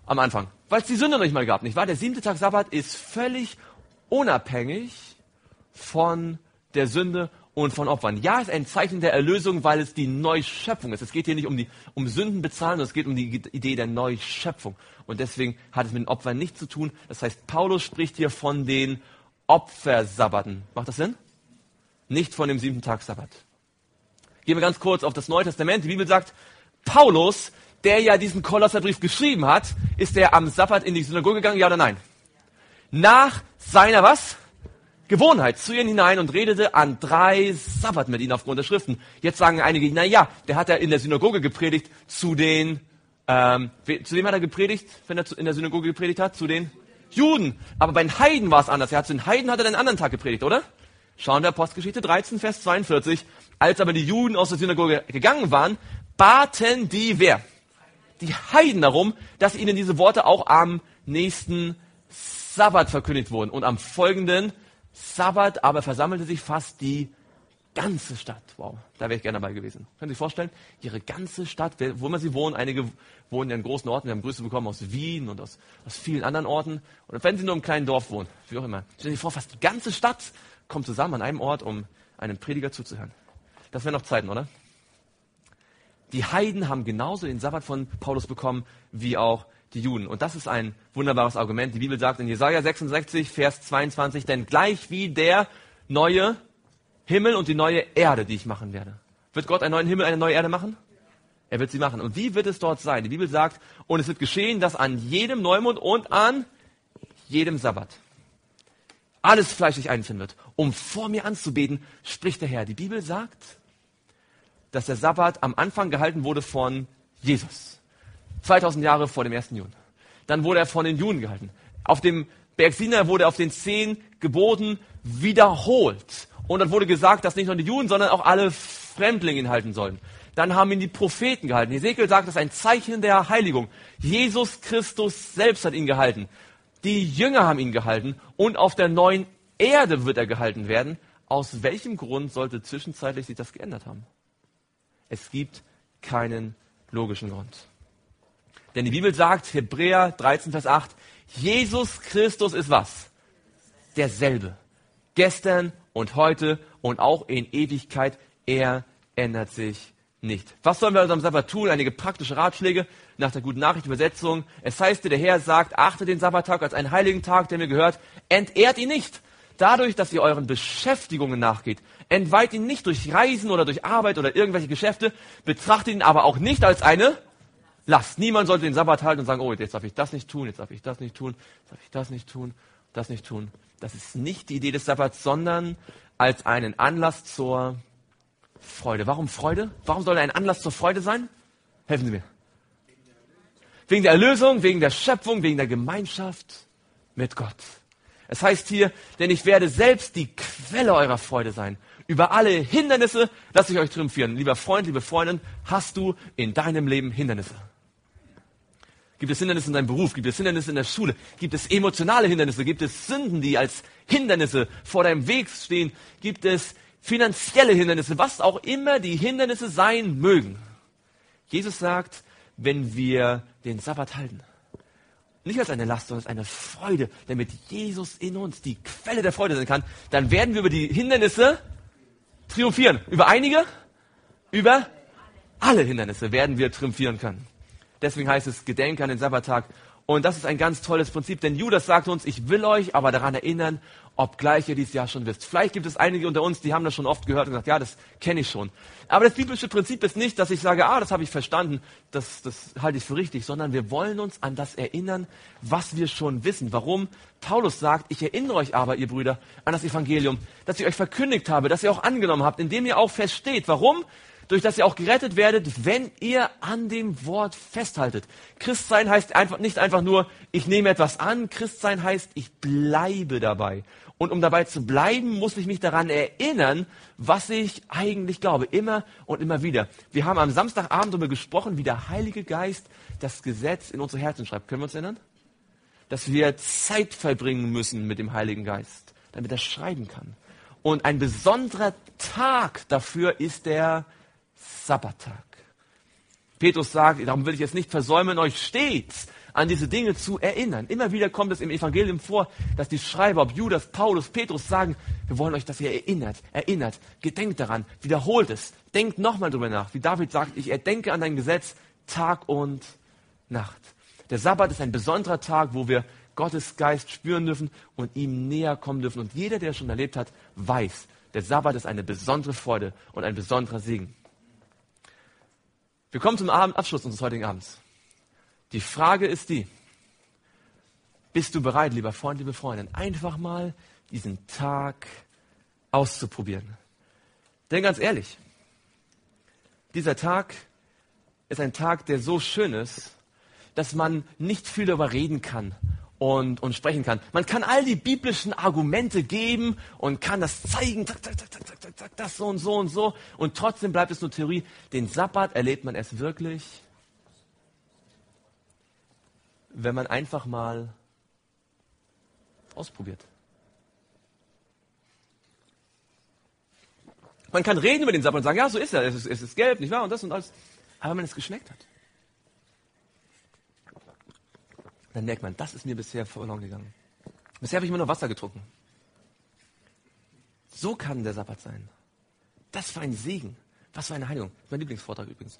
am Anfang, weil es die Sünde noch nicht mal gab, nicht wahr? Der 7. Tag Sabbat ist völlig unabhängig von der Sünde und von Opfern. Ja, es ist ein Zeichen der Erlösung, weil es die Neuschöpfung ist. Es geht hier nicht um Sünden bezahlen, sondern es geht um die Idee der Neuschöpfung. Und deswegen hat es mit den Opfern nichts zu tun. Das heißt, Paulus spricht hier von den Opfersabbaten. Macht das Sinn? Nicht von dem 7. Tag Sabbat. Gehen wir ganz kurz auf das Neue Testament. Die Bibel sagt, Paulus, der ja diesen Kolosserbrief geschrieben hat, ist er am Sabbat in die Synagoge gegangen, ja oder nein? Nach seiner was? Gewohnheit zu ihnen hinein und redete an 3 Sabbat mit ihnen aufgrund der Schriften. Jetzt sagen einige, na ja, der hat ja in der Synagoge gepredigt zu wem hat er gepredigt, wenn er in der Synagoge gepredigt hat? Zu den Juden. Aber bei den Heiden war es anders. Zu den Heiden hat er den anderen Tag gepredigt, oder? Schauen wir Apostelgeschichte 13, Vers 42. Als aber die Juden aus der Synagoge gegangen waren, baten die wer? Die Heiden darum, dass ihnen diese Worte auch am nächsten Sabbat verkündigt wurden. Und am folgenden Sabbat aber versammelte sich fast die ganze Stadt. Wow, da wäre ich gerne dabei gewesen. Können Sie sich vorstellen? Ihre ganze Stadt, wo immer sie wohnen, einige wohnen in großen Orten, wir haben Grüße bekommen aus Wien und aus vielen anderen Orten. Oder wenn sie nur im kleinen Dorf wohnen, wie auch immer. Stellen Sie sich vor, fast die ganze Stadt kommt zusammen an einem Ort, um einem Prediger zuzuhören. Das wären noch Zeiten, oder? Die Heiden haben genauso den Sabbat von Paulus bekommen, wie auch die Juden. Und das ist ein wunderbares Argument. Die Bibel sagt in Jesaja 66, Vers 22, denn gleich wie der neue Himmel und die neue Erde, die ich machen werde. Wird Gott einen neuen Himmel, eine neue Erde machen? Er wird sie machen. Und wie wird es dort sein? Die Bibel sagt, und es wird geschehen, dass an jedem Neumond und an jedem Sabbat alles Fleisch sich einfinden wird, um vor mir anzubeten, spricht der Herr. Die Bibel sagt, dass der Sabbat am Anfang gehalten wurde von Jesus. 2000 Jahre vor dem 1. Juni. Dann wurde er von den Juden gehalten. Auf dem Berg Sinai wurde auf den 10 Geboten wiederholt. Und dann wurde gesagt, dass nicht nur die Juden, sondern auch alle Fremdlinge ihn halten sollen. Dann haben ihn die Propheten gehalten. Ezekiel sagt, das ist ein Zeichen der Heiligung. Jesus Christus selbst hat ihn gehalten. Die Jünger haben ihn gehalten. Und auf der neuen Erde wird er gehalten werden. Aus welchem Grund sollte zwischenzeitlich sich das geändert haben? Es gibt keinen logischen Grund. Denn die Bibel sagt, Hebräer 13, Vers 8, Jesus Christus ist was? Derselbe. Gestern und heute und auch in Ewigkeit. Er ändert sich nicht. Was sollen wir also am Sabbat tun? Einige praktische Ratschläge nach der Guten Nachricht Übersetzung. Es heißt, der Herr sagt, achtet den Sabbattag als einen heiligen Tag, der mir gehört. Entehrt ihn nicht. Dadurch, dass ihr euren Beschäftigungen nachgeht. Entweiht ihn nicht durch Reisen oder durch Arbeit oder irgendwelche Geschäfte. Betrachtet ihn aber auch nicht als eine Last. Niemand sollte den Sabbat halten und sagen, oh, jetzt darf ich das nicht tun, jetzt darf ich das nicht tun, jetzt darf ich das nicht tun, das nicht tun. Das ist nicht die Idee des Sabbats, sondern als einen Anlass zur Freude. Warum Freude? Warum soll er ein Anlass zur Freude sein? Helfen Sie mir. Wegen der Erlösung, wegen der Schöpfung, wegen der Gemeinschaft mit Gott. Es heißt hier, denn ich werde selbst die Quelle eurer Freude sein. Über alle Hindernisse lasse ich euch triumphieren. Lieber Freund, liebe Freundin, hast du in deinem Leben Hindernisse? Gibt es Hindernisse in deinem Beruf? Gibt es Hindernisse in der Schule? Gibt es emotionale Hindernisse? Gibt es Sünden, die als Hindernisse vor deinem Weg stehen? Gibt es finanzielle Hindernisse? Was auch immer die Hindernisse sein mögen. Jesus sagt, wenn wir den Sabbat halten, nicht als eine Last, sondern als eine Freude, damit Jesus in uns die Quelle der Freude sein kann, dann werden wir über die Hindernisse triumphieren. Über einige, über alle Hindernisse werden wir triumphieren können. Deswegen heißt es, gedenke an den Sabbattag. Und das ist ein ganz tolles Prinzip, denn Judas sagt uns, ich will euch aber daran erinnern, obgleich ihr dieses Jahr schon wisst. Vielleicht gibt es einige unter uns, die haben das schon oft gehört und gesagt, ja, das kenne ich schon. Aber das biblische Prinzip ist nicht, dass ich sage, das habe ich verstanden, das halte ich für richtig, sondern wir wollen uns an das erinnern, was wir schon wissen. Warum? Paulus sagt, ich erinnere euch aber, ihr Brüder, an das Evangelium, das ich euch verkündigt habe, das ihr auch angenommen habt, indem ihr auch feststeht. Warum? Durch das ihr auch gerettet werdet, wenn ihr an dem Wort festhaltet. Christsein heißt nicht einfach nur, ich nehme etwas an. Christsein heißt, ich bleibe dabei. Und um dabei zu bleiben, muss ich mich daran erinnern, was ich eigentlich glaube. Immer und immer wieder. Wir haben am Samstagabend darüber gesprochen, wie der Heilige Geist das Gesetz in unsere Herzen schreibt. Können wir uns erinnern? Dass wir Zeit verbringen müssen mit dem Heiligen Geist, damit er schreiben kann. Und ein besonderer Tag dafür ist der Sabbattag. Petrus sagt, darum will ich es nicht versäumen, euch stets an diese Dinge zu erinnern. Immer wieder kommt es im Evangelium vor, dass die Schreiber, ob Judas, Paulus, Petrus sagen, wir wollen euch, dass ihr erinnert, gedenkt daran, wiederholt es, denkt nochmal drüber nach. Wie David sagt, ich erdenke an dein Gesetz Tag und Nacht. Der Sabbat ist ein besonderer Tag, wo wir Gottes Geist spüren dürfen und ihm näher kommen dürfen. Und jeder, der schon erlebt hat, weiß, der Sabbat ist eine besondere Freude und ein besonderer Segen. Wir kommen zum Abschluss unseres heutigen Abends. Die Frage ist die, bist du bereit, lieber Freund, liebe Freundin, einfach mal diesen Tag auszuprobieren? Denn ganz ehrlich, dieser Tag ist ein Tag, der so schön ist, dass man nicht viel darüber reden kann und sprechen kann. Man kann all die biblischen Argumente geben und kann das zeigen, das so und so und so. Und trotzdem bleibt es nur Theorie. Den Sabbat erlebt man erst wirklich, wenn man einfach mal ausprobiert. Man kann reden über den Sabbat und sagen, ja, so ist er, es ist gelb, nicht wahr, und das und alles. Aber wenn man es geschmeckt hat, dann merkt man, das ist mir bisher verloren gegangen. Bisher habe ich immer nur Wasser getrunken. So kann der Sabbat sein. Das war ein Segen. Was für eine Heiligung. Mein Lieblingsvortrag übrigens.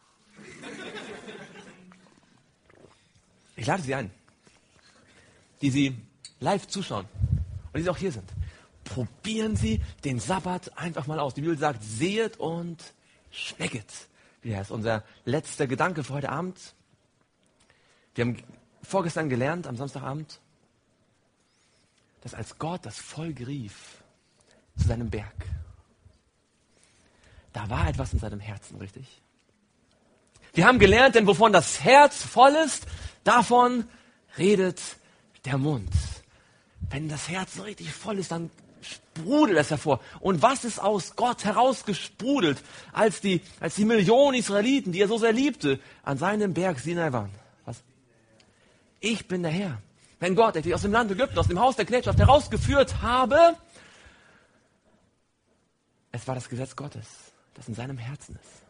Ich lade Sie ein, die Sie live zuschauen und die Sie auch hier sind. Probieren Sie den Sabbat einfach mal aus. Die Bibel sagt, sehet und schmecket. Ja, ist unser letzter Gedanke für heute Abend. Wir haben vorgestern gelernt, am Samstagabend, dass als Gott das Volk rief zu seinem Berg, da war etwas in seinem Herzen, richtig? Wir haben gelernt, denn wovon das Herz voll ist, davon redet der Mund. Wenn das Herz so richtig voll ist, dann sprudelt es hervor. Und was ist aus Gott herausgesprudelt, als die Millionen Israeliten, die er so sehr liebte, an seinem Berg Sinai waren? Was? Ich bin der Herr. Wenn Gott, der dich aus dem Land Ägypten, aus dem Haus der Knechtschaft herausgeführt habe, es war das Gesetz Gottes, das in seinem Herzen ist.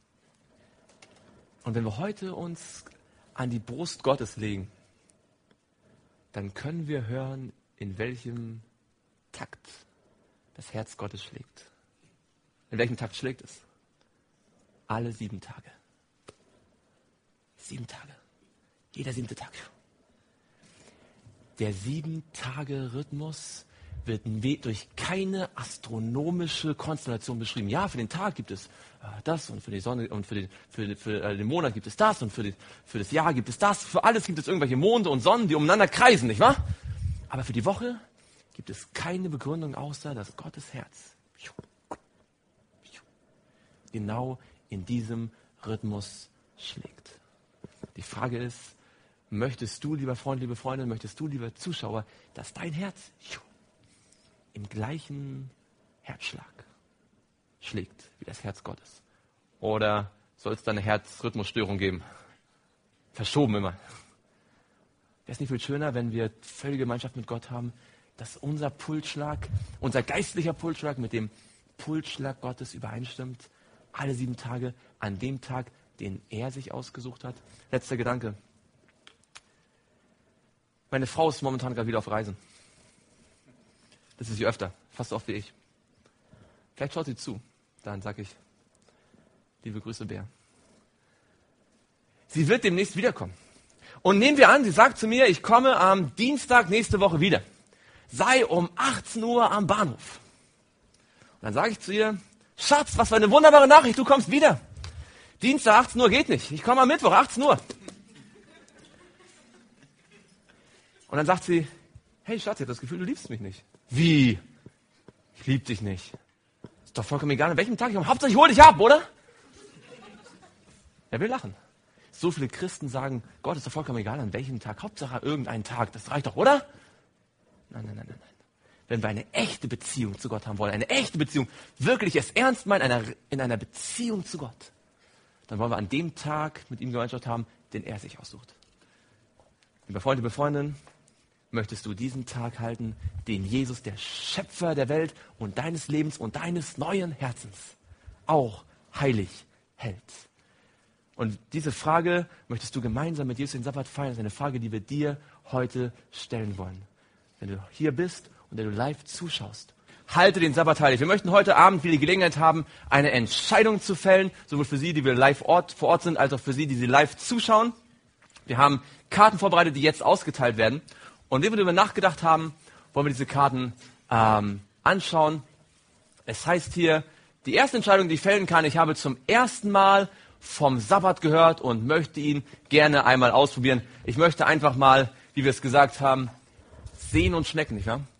Und wenn wir heute uns an die Brust Gottes legen, dann können wir hören, in welchem Takt das Herz Gottes schlägt. In welchem Takt schlägt es? Alle 7 Tage. 7 Tage. Jeder 7. Tag. Der 7-Tage-Rhythmus wird durch keine astronomische Konstellation beschrieben. Ja, für den Tag gibt es das und für die Sonne und für den Monat gibt es das und für das Jahr gibt es das. Für alles gibt es irgendwelche Monde und Sonnen, die umeinander kreisen, nicht wahr? Aber für die Woche gibt es keine Begründung, außer dass Gottes Herz genau in diesem Rhythmus schlägt. Die Frage ist, möchtest du, lieber Freund, liebe Freundin, möchtest du, lieber Zuschauer, dass dein Herz im gleichen Herzschlag schlägt wie das Herz Gottes? Oder soll es da eine Herzrhythmusstörung geben? Verschoben immer. Wäre es nicht viel schöner, wenn wir völlige Gemeinschaft mit Gott haben, dass unser Pulsschlag, unser geistlicher Pulsschlag mit dem Pulsschlag Gottes übereinstimmt, alle 7 Tage, an dem Tag, den er sich ausgesucht hat? Letzter Gedanke. Meine Frau ist momentan gerade wieder auf Reisen. Das ist sie öfter, fast so oft wie ich. Vielleicht schaut sie zu. Dann sage ich, liebe Grüße, Bär. Sie wird demnächst wiederkommen. Und nehmen wir an, sie sagt zu mir, ich komme am Dienstag nächste Woche wieder. Sei um 18 Uhr am Bahnhof. Und dann sage ich zu ihr, Schatz, was für eine wunderbare Nachricht, du kommst wieder. Dienstag 18 Uhr geht nicht. Ich komme am Mittwoch 18 Uhr. Und dann sagt sie, hey Schatz, ich habe das Gefühl, du liebst mich nicht. Wie? Ich liebe dich nicht. Ist doch vollkommen egal, an welchem Tag ich komme. Hauptsache ich hole dich ab, oder? Ja, wir lachen. So viele Christen sagen, Gott ist doch vollkommen egal, an welchem Tag. Hauptsache irgendein Tag. Das reicht doch, oder? Nein. Wenn wir eine echte Beziehung zu Gott haben wollen, eine echte Beziehung, wirklich es ernst meinen, in einer Beziehung zu Gott, dann wollen wir an dem Tag mit ihm Gemeinschaft haben, den er sich aussucht. Lieber Freund, liebe Freundin, möchtest du diesen Tag halten, den Jesus, der Schöpfer der Welt und deines Lebens und deines neuen Herzens, auch heilig hält? Und diese Frage möchtest du gemeinsam mit Jesus den Sabbat feiern. Das ist eine Frage, die wir dir heute stellen wollen. Wenn du hier bist und wenn du live zuschaust, halte den Sabbat heilig. Wir möchten heute Abend wieder die Gelegenheit haben, eine Entscheidung zu fällen, sowohl für Sie, die wir live vor Ort sind, als auch für Sie, die live zuschauen. Wir haben Karten vorbereitet, die jetzt ausgeteilt werden. Und wenn wir darüber nachgedacht haben, wollen wir diese Karten anschauen. Es heißt hier, die erste Entscheidung, die ich fällen kann: Ich habe zum ersten Mal vom Sabbat gehört und möchte ihn gerne einmal ausprobieren. Ich möchte einfach mal, wie wir es gesagt haben, sehen und schmecken, nicht wahr?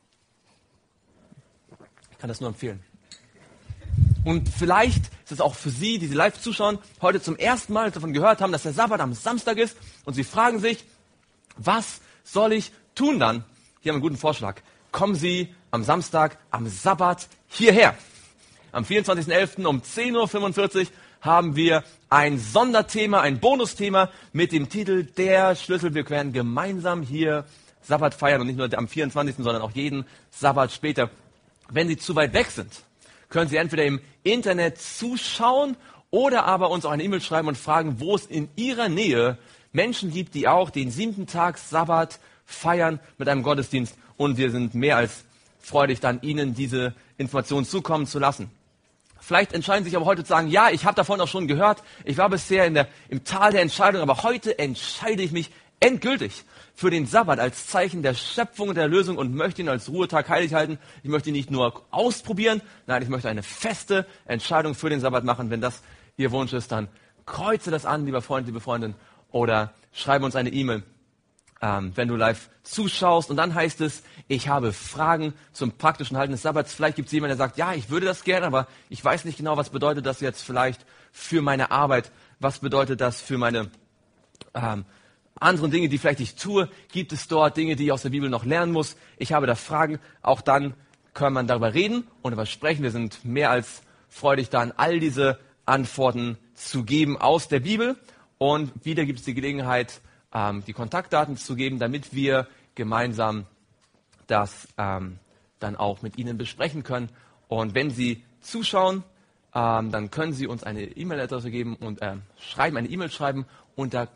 Ich kann das nur empfehlen. Und vielleicht ist es auch für Sie, die Sie live zuschauen, heute zum ersten Mal davon gehört haben, dass der Sabbat am Samstag ist und Sie fragen sich, was soll ich tun dann? Hier haben wir einen guten Vorschlag. Kommen Sie am Samstag, am Sabbat hierher. Am 24.11. um 10.45 Uhr haben wir ein Sonderthema, ein Bonusthema mit dem Titel Der Schlüssel. Wir werden gemeinsam hier Sabbat feiern und nicht nur am 24., sondern auch jeden Sabbat später. Wenn Sie zu weit weg sind, können Sie entweder im Internet zuschauen oder aber uns auch eine E-Mail schreiben und fragen, wo es in Ihrer Nähe Menschen gibt, die auch den 7. Tag Sabbat feiern mit einem Gottesdienst. Und wir sind mehr als freudig, dann Ihnen diese Informationen zukommen zu lassen. Vielleicht entscheiden Sie sich aber heute zu sagen, ja, ich habe davon auch schon gehört, ich war bisher im Tal der Entscheidung, aber heute entscheide ich mich endgültig für den Sabbat als Zeichen der Schöpfung und der Erlösung und möchte ihn als Ruhetag heilig halten. Ich möchte ihn nicht nur ausprobieren, nein, ich möchte eine feste Entscheidung für den Sabbat machen. Wenn das Ihr Wunsch ist, dann kreuze das an, lieber Freund, liebe Freundin, oder schreibe uns eine E-Mail, wenn du live zuschaust. Und dann heißt es, ich habe Fragen zum praktischen Halten des Sabbats. Vielleicht gibt es jemanden, der sagt, ja, ich würde das gerne, aber ich weiß nicht genau, was bedeutet das jetzt vielleicht für meine Arbeit? Was bedeutet das für meine anderen Dinge, die vielleicht ich tue? Gibt es dort Dinge, die ich aus der Bibel noch lernen muss? Ich habe da Fragen. Auch dann kann man darüber reden und darüber sprechen. Wir sind mehr als freudig, dann all diese Antworten zu geben aus der Bibel. Und wieder gibt es die Gelegenheit, die Kontaktdaten zu geben, damit wir gemeinsam das dann auch mit Ihnen besprechen können. Und wenn Sie zuschauen, dann können Sie uns eine E-Mail-Adresse geben und eine E-Mail schreiben unter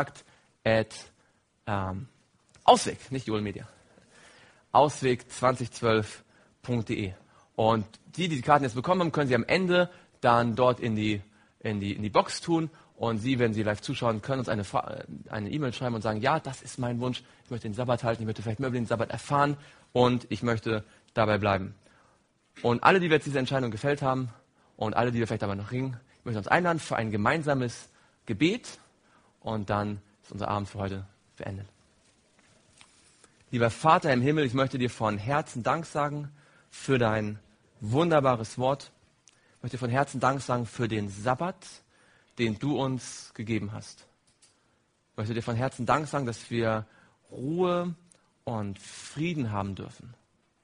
kontakt@ausweg, nicht Joel Media, ausweg2012.de. Und die Karten jetzt bekommen haben, können Sie am Ende dann dort in die Box tun. Und Sie, wenn Sie live zuschauen, können uns eine E-Mail schreiben und sagen, ja, das ist mein Wunsch, ich möchte den Sabbat halten, ich möchte vielleicht mehr über den Sabbat erfahren und ich möchte dabei bleiben. Und alle, die wir jetzt diese Entscheidung gefällt haben und alle, die wir vielleicht dabei noch ringen, ich möchte uns einladen für ein gemeinsames Gebet und dann ist unser Abend für heute beendet. Lieber Vater im Himmel, ich möchte dir von Herzen Dank sagen für dein wunderbares Wort. Ich möchte dir von Herzen Dank sagen für den Sabbat, den du uns gegeben hast. Ich möchte dir von Herzen Dank sagen, dass wir Ruhe und Frieden haben dürfen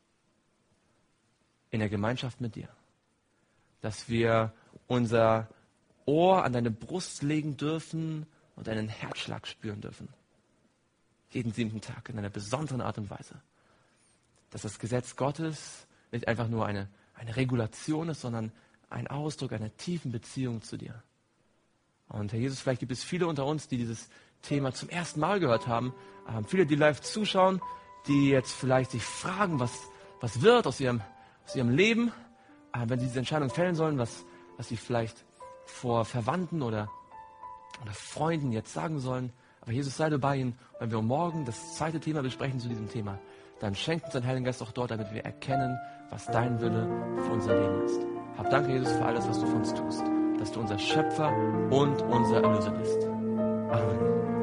in der Gemeinschaft mit dir. Dass wir unser Ohr an deine Brust legen dürfen und deinen Herzschlag spüren dürfen. Jeden 7. Tag in einer besonderen Art und Weise. Dass das Gesetz Gottes nicht einfach nur eine Regulation ist, sondern ein Ausdruck einer tiefen Beziehung zu dir. Und Herr Jesus, vielleicht gibt es viele unter uns, die dieses Thema zum ersten Mal gehört haben. Viele, die live zuschauen, die jetzt vielleicht sich fragen, was wird aus ihrem Leben, wenn sie diese Entscheidung fällen sollen, was sie vielleicht vor Verwandten oder Freunden jetzt sagen sollen. Aber Jesus, sei du bei ihnen. Wenn wir morgen das zweite Thema besprechen zu diesem Thema, dann schenkt uns dein Heiligen Geist auch dort, damit wir erkennen, was dein Wille für unser Leben ist. Hab Dank, Jesus, für alles, was du für uns tust. Dass du unser Schöpfer und unser Erlöser bist. Amen.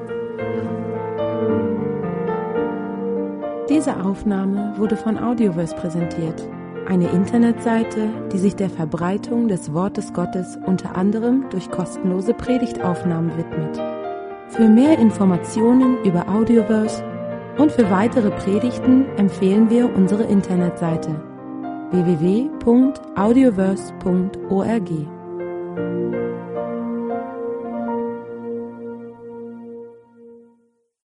Diese Aufnahme wurde von Audioverse präsentiert. Eine Internetseite, die sich der Verbreitung des Wortes Gottes unter anderem durch kostenlose Predigtaufnahmen widmet. Für mehr Informationen über Audioverse und für weitere Predigten empfehlen wir unsere Internetseite www.audioverse.org.